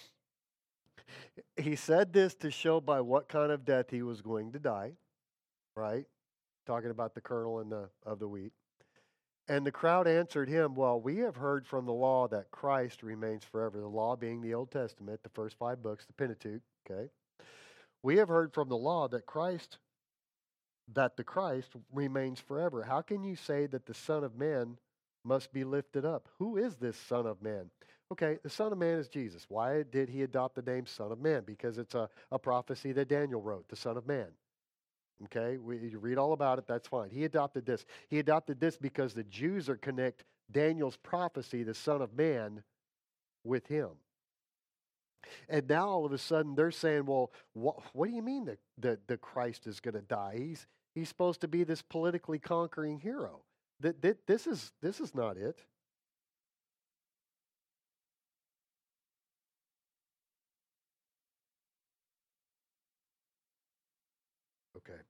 He said this to show by what kind of death he was going to die, right? Talking about the kernel and the of the wheat. And the crowd answered him, well, we have heard from the law that Christ remains forever. The law being the Old Testament, the first five books, the Pentateuch, okay? We have heard from the law that Christ that the Christ remains forever. How can you say that the Son of Man must be lifted up? Who is this Son of Man? Okay, the Son of Man is Jesus. Why did he adopt the name Son of Man? Because it's a, a prophecy that Daniel wrote, the Son of Man. Okay, we, you read all about it, that's fine. He adopted this. He adopted this because the Jews are connect Daniel's prophecy, the Son of Man, with him. And now all of a sudden they're saying, well, what, what do you mean that, that, that Christ is going to die? He's, he's supposed to be this politically conquering hero. That, that, this, is, this is not it. Okay.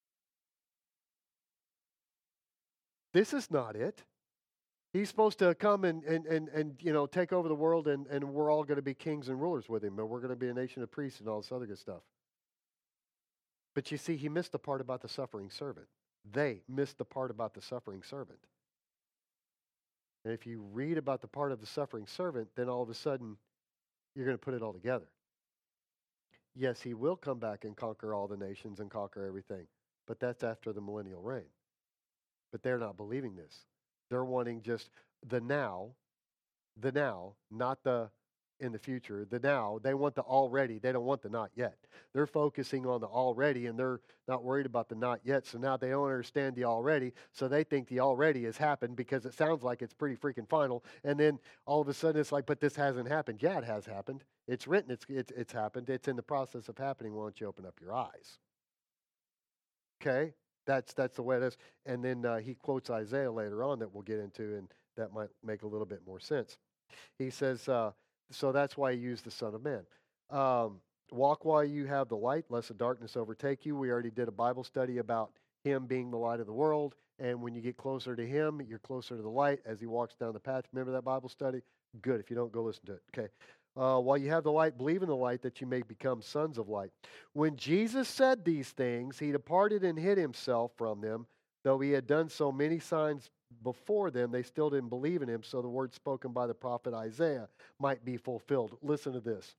This is not it. He's supposed to come and, and, and, and you know, take over the world, and, and we're all going to be kings and rulers with him, and we're going to be a nation of priests and all this other good stuff. But you see, he missed the part about the suffering servant. They missed the part about the suffering servant. And if you read about the part of the suffering servant, then all of a sudden you're going to put it all together. Yes, he will come back and conquer all the nations and conquer everything, but that's after the millennial reign. But they're not believing this. They're wanting just the now, the now, not the in the future, the now. They want the already. They don't want the not yet. They're focusing on the already, and they're not worried about the not yet. So now they don't understand the already. So they think the already has happened because it sounds like it's pretty freaking final. And then all of a sudden it's like, but this hasn't happened. Yeah, it has happened. It's written. It's it's, it's happened. It's in the process of happening. Why don't you open up your eyes? Okay, that's that's the way it is. And then uh, he quotes Isaiah later on that we'll get into, and that might make a little bit more sense. He says, uh, so that's why he used the Son of Man. Um, Walk while you have the light, lest the darkness overtake you. We already did a Bible study about him being the light of the world. And when you get closer to him, you're closer to the light as he walks down the path. Remember that Bible study? Good. If you don't, go listen to it. Okay. Uh, while you have the light, believe in the light that you may become sons of light. When Jesus said these things, he departed and hid himself from them. Though he had done so many signs before them, they still didn't believe in him. So the word spoken by the prophet Isaiah might be fulfilled. Listen to this.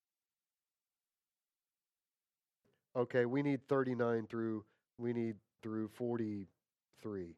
Okay, we need thirty-nine through, we need through forty-three.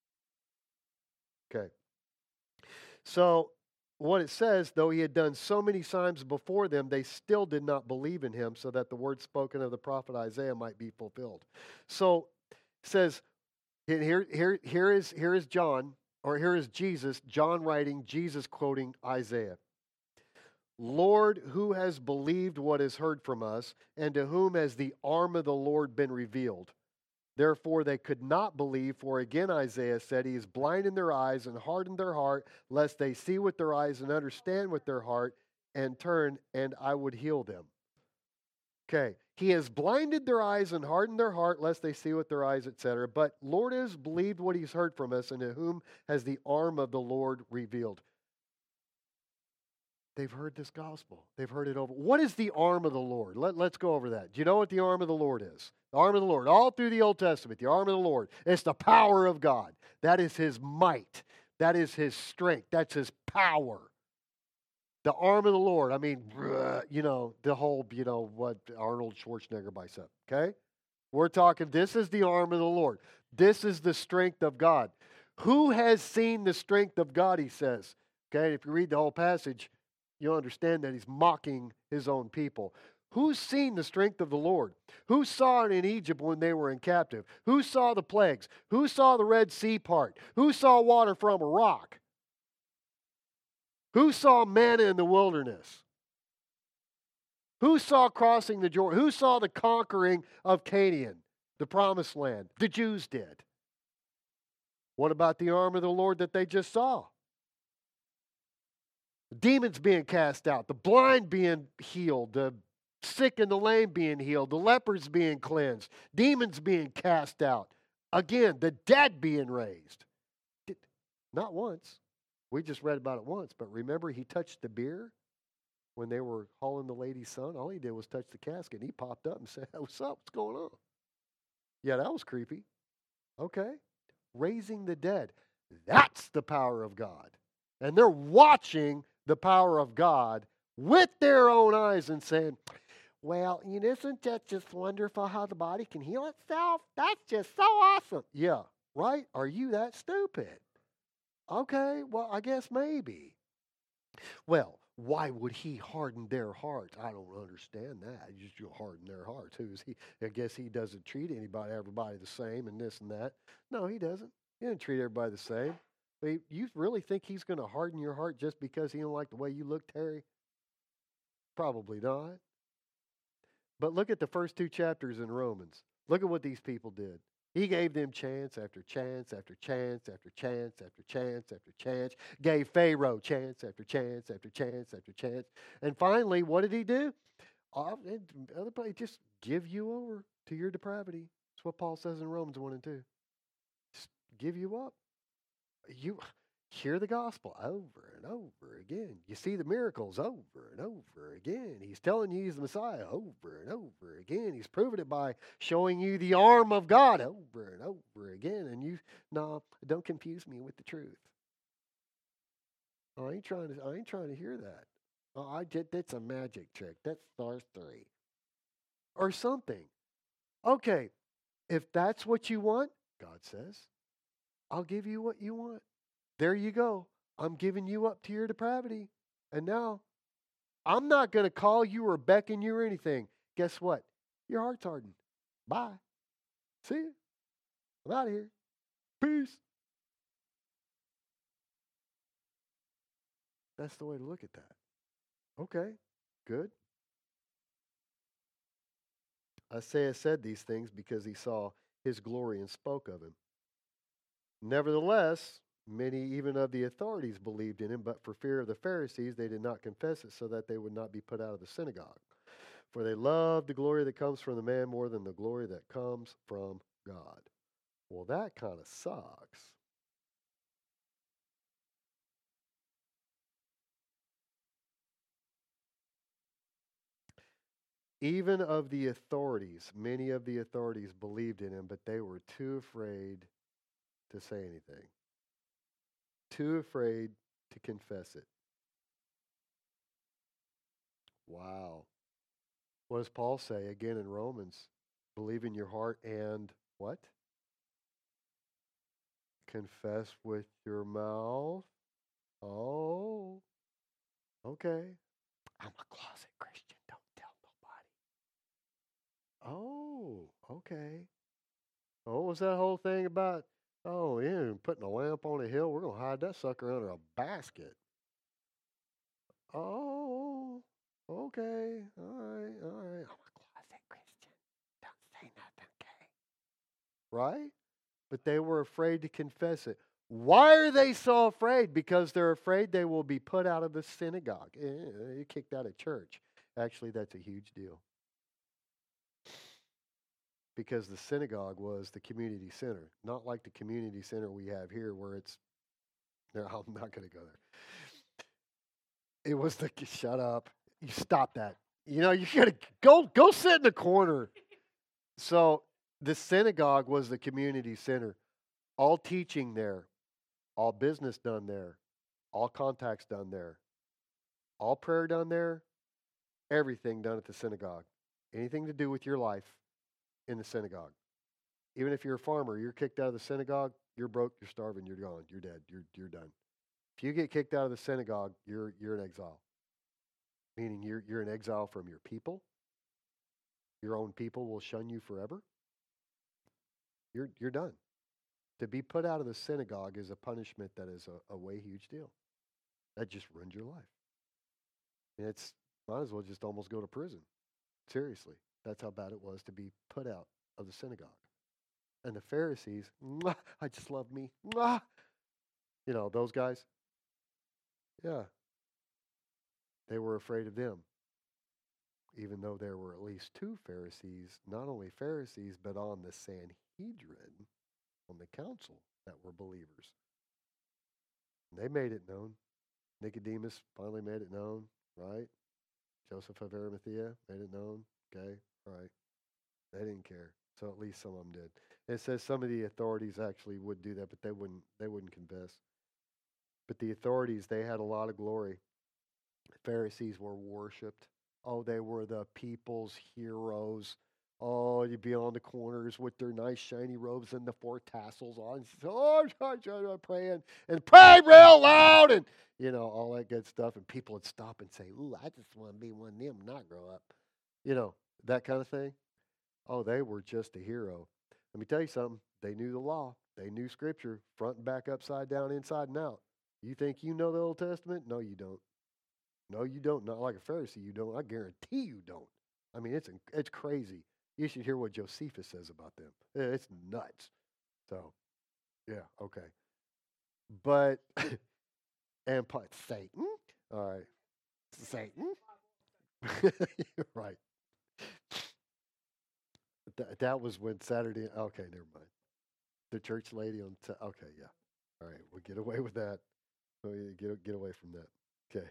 Okay. So what it says, though he had done so many signs before them, they still did not believe in him, so that the word spoken of the prophet Isaiah might be fulfilled. So it says, here, here, here is here is John, or here is Jesus, John writing, Jesus quoting Isaiah. Lord, who has believed what is heard from us, and to whom has the arm of the Lord been revealed? Therefore they could not believe, for again Isaiah said, he is blind in their eyes and hardened their heart, lest they see with their eyes and understand with their heart, and turn, and I would heal them. Okay, he has blinded their eyes and hardened their heart, lest they see with their eyes, et cetera. But Lord has believed what he's heard from us, and to whom has the arm of the Lord revealed? They've heard this gospel. They've heard it over. What is the arm of the Lord? Let, let's go over that. Do you know what the arm of the Lord is? The arm of the Lord. All through the Old Testament, the arm of the Lord. It's the power of God. That is his might. That is his strength. That's his power. The arm of the Lord. I mean, you know, the whole, you know, what Arnold Schwarzenegger bicep. Okay? We're talking, this is the arm of the Lord. This is the strength of God. Who has seen the strength of God, he says. Okay? If you read the whole passage, you'll understand that he's mocking his own people. Who's seen the strength of the Lord? Who saw it in Egypt when they were in captive? Who saw the plagues? Who saw the Red Sea part? Who saw water from a rock? Who saw manna in the wilderness? Who saw crossing the Jordan? Who saw the conquering of Canaan, the promised land? The Jews did. What about the arm of the Lord that they just saw? Demons being cast out, the blind being healed, the sick and the lame being healed, the lepers being cleansed, demons being cast out. Again, the dead being raised. Not once. We just read about it once, but remember he touched the bier when they were hauling the lady's son? All he did was touch the casket, and he popped up and said, "What's up? What's going on?" Yeah, that was creepy. Okay. Raising the dead. That's the power of God. And they're watching the power of God with their own eyes and saying, well, isn't that just wonderful how the body can heal itself? That's just so awesome. Yeah, right? Are you that stupid? Okay, well, I guess maybe. Well, why would he harden their hearts? I don't understand that. You just harden their hearts. Who is he? I guess he doesn't treat anybody, everybody the same and this and that. No, he doesn't. He doesn't treat everybody the same. But you really think he's going to harden your heart just because he don't like the way you look, Terry? Probably not. But look at the first two chapters in Romans. Look at what these people did. He gave them chance after chance after chance after chance after chance after chance. Gave Pharaoh chance after chance after chance after chance. And finally, what did he do? Uh, other place, just give you over to your depravity. That's what Paul says in Romans one and two. Just give you up. You hear the gospel over and over again. You see the miracles over and over again. He's telling you he's the Messiah over and over again. He's proven it by showing you the arm of God over and over again. And you, no, don't confuse me with the truth. I ain't trying to. I ain't trying to hear that. Oh, I did. That's a magic trick. That's sorcery, or something. Okay, if that's what you want, God says, I'll give you what you want. There you go. I'm giving you up to your depravity. And now, I'm not going to call you or beckon you or anything. Guess what? Your heart's hardened. Bye. See you. I'm out of here. Peace. That's the way to look at that. Okay, good. Isaiah said these things because he saw his glory and spoke of him. Nevertheless, many even of the authorities believed in him, but for fear of the Pharisees, they did not confess it so that they would not be put out of the synagogue. For they love the glory that comes from the man more than the glory that comes from God. Well, that kind of sucks. Even of the authorities, many of the authorities believed in him, but they were too afraid to say anything, too afraid to confess it. Wow. What does Paul say again in Romans? Believe in your heart and what? Confess with your mouth. Oh, okay. I'm a closet Christian. Don't tell nobody. Oh, okay. Oh, what was that whole thing about? Oh, yeah, putting a lamp on a hill. We're going to hide that sucker under a basket. Oh, okay. All right, all right. I'm a closet Christian. Don't say nothing, okay? Right? But they were afraid to confess it. Why are they so afraid? Because they're afraid they will be put out of the synagogue. Eh, You're kicked out of church. Actually, that's a huge deal. Because the synagogue was the community center, not like the community center we have here where it's, no, I'm not going to go there. It was the, shut up. You stop that. You know, you got to go, go sit in the corner. So the synagogue was the community center. All teaching there, all business done there, all contacts done there, all prayer done there, everything done at the synagogue. Anything to do with your life in the synagogue. Even if you're a farmer, you're kicked out of the synagogue, you're broke, you're starving, you're gone, you're dead, you're you're done. If you get kicked out of the synagogue, you're you're in exile. Meaning you're you're in exile from your people. Your own people will shun you forever. You're you're done. To be put out of the synagogue is a punishment that is a, a way huge deal. That just ruins your life. And it's Might as well just almost go to prison. Seriously, that's how bad it was to be put out of the synagogue. And the Pharisees, "Mwah, I just love me. Mwah." You know, those guys, yeah, they were afraid of them, even though there were at least two Pharisees, not only Pharisees, but on the Sanhedrin, on the council, that were believers. And they made it known. Nicodemus finally made it known, right? Joseph of Arimathea made it known. Okay, right. They didn't care. So at least some of them did. It says some of the authorities actually would do that, but they wouldn't. They wouldn't confess. But the authorities, they had a lot of glory. Pharisees were worshipped. Oh, they were the people's heroes. Oh, you'd be on the corners with their nice shiny robes and the four tassels on. Oh, I'm praying and pray real loud and, you know, all that good stuff. And people would stop and say, ooh, I just want to be one of them, not grow up. You know, that kind of thing. Oh, they were just a hero. Let me tell you something. They knew the law. They knew scripture front and back, upside down, inside and out. You think you know the Old Testament? No, you don't. No, you don't. Not like a Pharisee, you don't. I guarantee you don't. I mean, it's it's crazy. You should hear what Josephus says about them. It's nuts. So, yeah, okay. But and put Satan. All right, Satan. You're right. That, that was when Saturday. Okay, never mind. The church lady on. T- okay, yeah. All right, we'll get away with that. We'll get get away from that. Okay.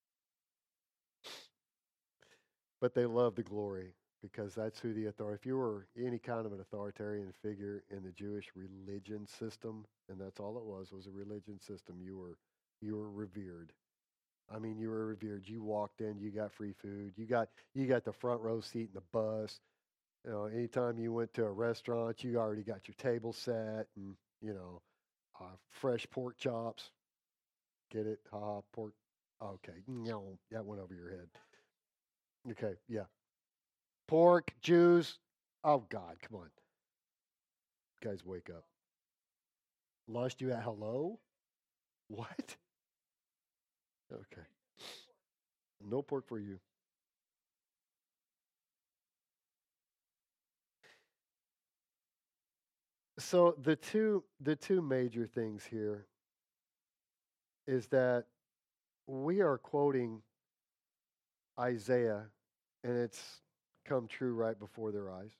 But they love the glory because that's who the authority. If you were any kind of an authoritarian figure in the Jewish religion system, and that's all it was was a religion system, you were you were revered. I mean, you were revered. You walked in, you got free food. You got you got the front row seat in the bus. You know, anytime you went to a restaurant, you already got your table set, and you know, uh, fresh pork chops. Get it? Ha, ha, pork. Okay, no, that went over your head. Okay, yeah. Pork, Jews. Oh God, come on, guys, wake up. Lost you at hello? What? Okay, no pork for you. So the two the two major things here is that we are quoting Isaiah, and it's come true right before their eyes.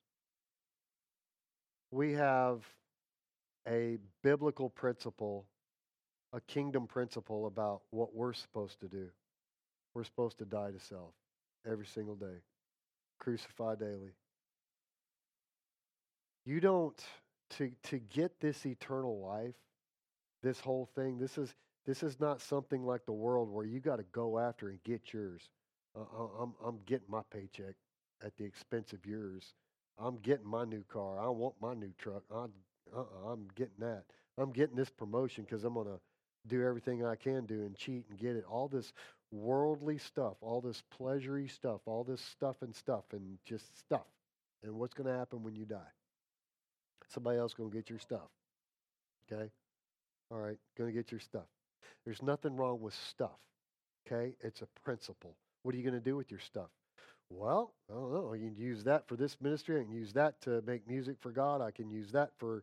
We have a biblical principle, a kingdom principle about what we're supposed to do. We're supposed to die to self every single day, crucify daily. You don't to to get this eternal life, this whole thing. This is this is not something like the world where you got to go after and get yours. Uh, uh, I'm I'm getting my paycheck at the expense of yours. I'm getting my new car. I want my new truck. I'm uh-uh, I'm getting that. I'm getting this promotion because I'm gonna do everything I can do and cheat and get it. All this worldly stuff, all this pleasury stuff, all this stuff and stuff and just stuff. And what's gonna happen when you die? Somebody else gonna get your stuff. Okay. All right. Gonna get your stuff. There's nothing wrong with stuff. Okay. It's a principle. What are you gonna do with your stuff? Well, I don't know. You can use that for this ministry. I can use that to make music for God. I can use that for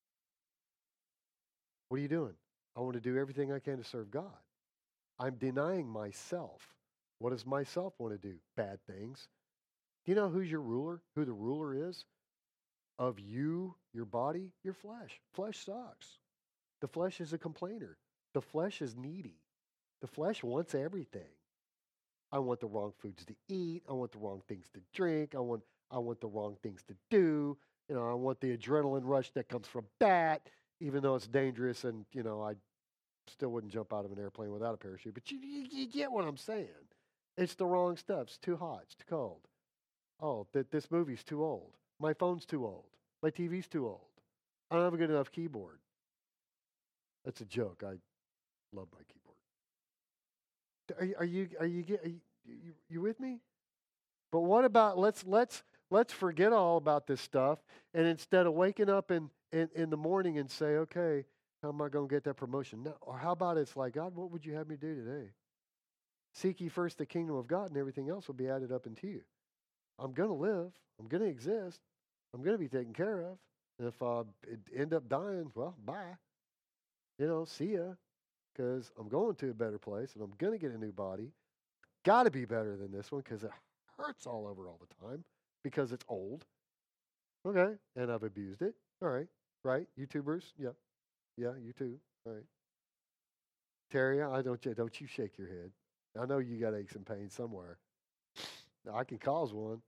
what are you doing? I want to do everything I can to serve God. I'm denying myself. What does myself want to do? Bad things. Do you know who's your ruler? Who the ruler is of you, your body, your flesh? Flesh sucks. The flesh is a complainer. The flesh is needy. The flesh wants everything. I want the wrong foods to eat. I want the wrong things to drink. I want I want the wrong things to do. You know, I want the adrenaline rush that comes from that, even though it's dangerous and, you know, I still wouldn't jump out of an airplane without a parachute. But you, you, you get what I'm saying. It's the wrong stuff. It's too hot. It's too cold. Oh, th- this movie's too old. My phone's too old. My T V's too old. I don't have a good enough keyboard. That's a joke. I love my keyboard. Are, you- are you are you get are you, you you with me? But what about let's let's let's forget all about this stuff and instead of waking up in in, in the morning and say, okay, how am I going to get that promotion? No, or how about it's like, God, what would you have me do today? Seek ye first the kingdom of God, and everything else will be added up into you. I'm going to live. I'm going to exist. I'm going to be taken care of. And if I end up dying, well, bye. You know, see ya. Because I'm going to a better place, and I'm going to get a new body. Got to be better than this one because it hurts all over all the time because it's old. Okay. And I've abused it. All right. Right. YouTubers. Yep. Yeah, you too. All right. Terry, I don't you don't you shake your head. I know you got aches and pains somewhere. I can cause one.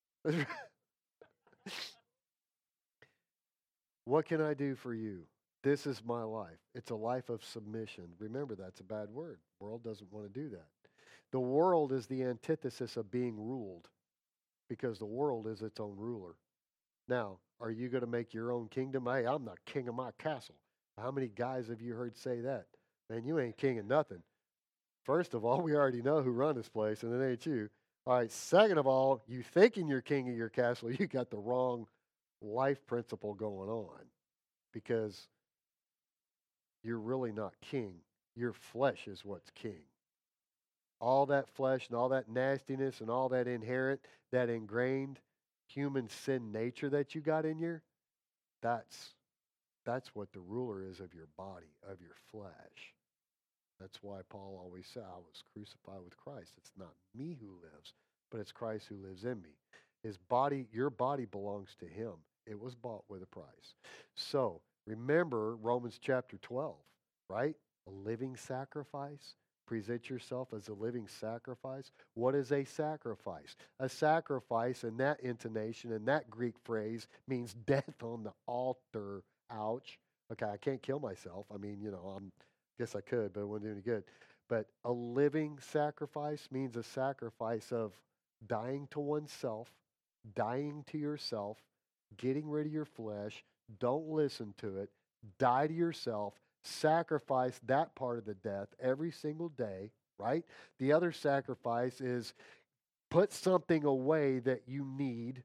What can I do for you? This is my life. It's a life of submission. Remember, that's a bad word. The world doesn't want to do that. The world is the antithesis of being ruled because the world is its own ruler. Now, are you going to make your own kingdom? Hey, I'm the king of my castle. How many guys have you heard say that? Man, you ain't king of nothing. First of all, we already know who run this place, and it ain't you. All right, second of all, you thinking you're king of your castle, you got the wrong life principle going on because you're really not king. Your flesh is what's king. All that flesh and all that nastiness and all that inherent, that ingrained human sin nature that you got in you, that's that's what the ruler is of your body, of your flesh. That's why Paul always said, I was crucified with Christ. It's not me who lives, but it's Christ who lives in me. His body, your body belongs to him. It was bought with a price. So remember Romans chapter twelve, right? A living sacrifice. Present yourself as a living sacrifice. What is a sacrifice? A sacrifice in that intonation and that Greek phrase means death on the altar. Ouch. Okay, I can't kill myself. I mean, you know, I'm guess I could, but it wouldn't do any good. But a living sacrifice means a sacrifice of dying to oneself, dying to yourself, getting rid of your flesh. Don't listen to it. Die to yourself. Sacrifice that part of the death every single day, right? The other sacrifice is put something away that you need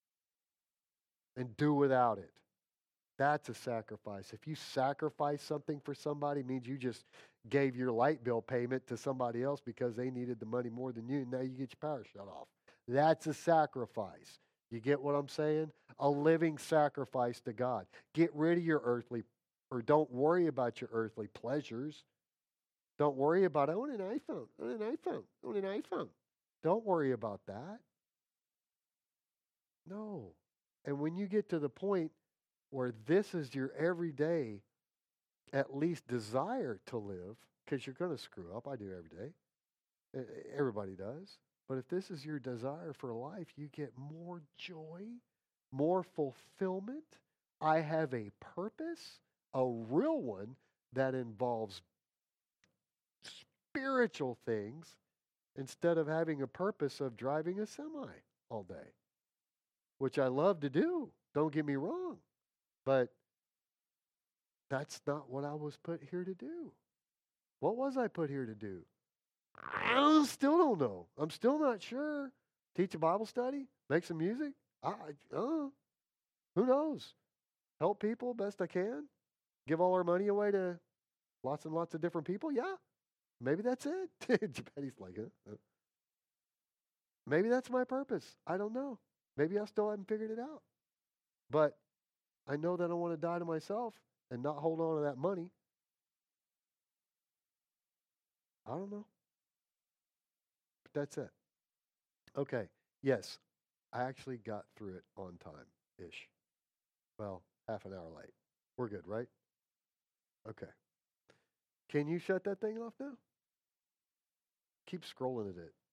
and do without it. That's a sacrifice. If you sacrifice something for somebody, it means you just gave your light bill payment to somebody else because they needed the money more than you, and now you get your power shut off. That's a sacrifice. You get what I'm saying? A living sacrifice to God. Get rid of your earthly, or don't worry about your earthly pleasures. Don't worry about, I want an iPhone, I want an iPhone, I want an iPhone. Don't worry about that. No. And when you get to the point where this is your everyday, at least desire to live, because you're going to screw up. I do every day. Everybody does. But if this is your desire for life, you get more joy, more fulfillment. I have a purpose, a real one that involves spiritual things instead of having a purpose of driving a semi all day, which I love to do. Don't get me wrong. But that's not what I was put here to do. What was I put here to do? I still don't know. I'm still not sure. Teach a Bible study? Make some music? I, uh, who knows? Help people best I can? Give all our money away to lots and lots of different people? Yeah. Maybe that's it. Japanese like it. Huh? Maybe that's my purpose. I don't know. Maybe I still haven't figured it out. But I know that I want to die to myself and not hold on to that money. I don't know. But that's it. Okay. Yes, I actually got through it on time ish. Well, half an hour late. We're good, right? Okay. Can you shut that thing off now? Keep scrolling at it.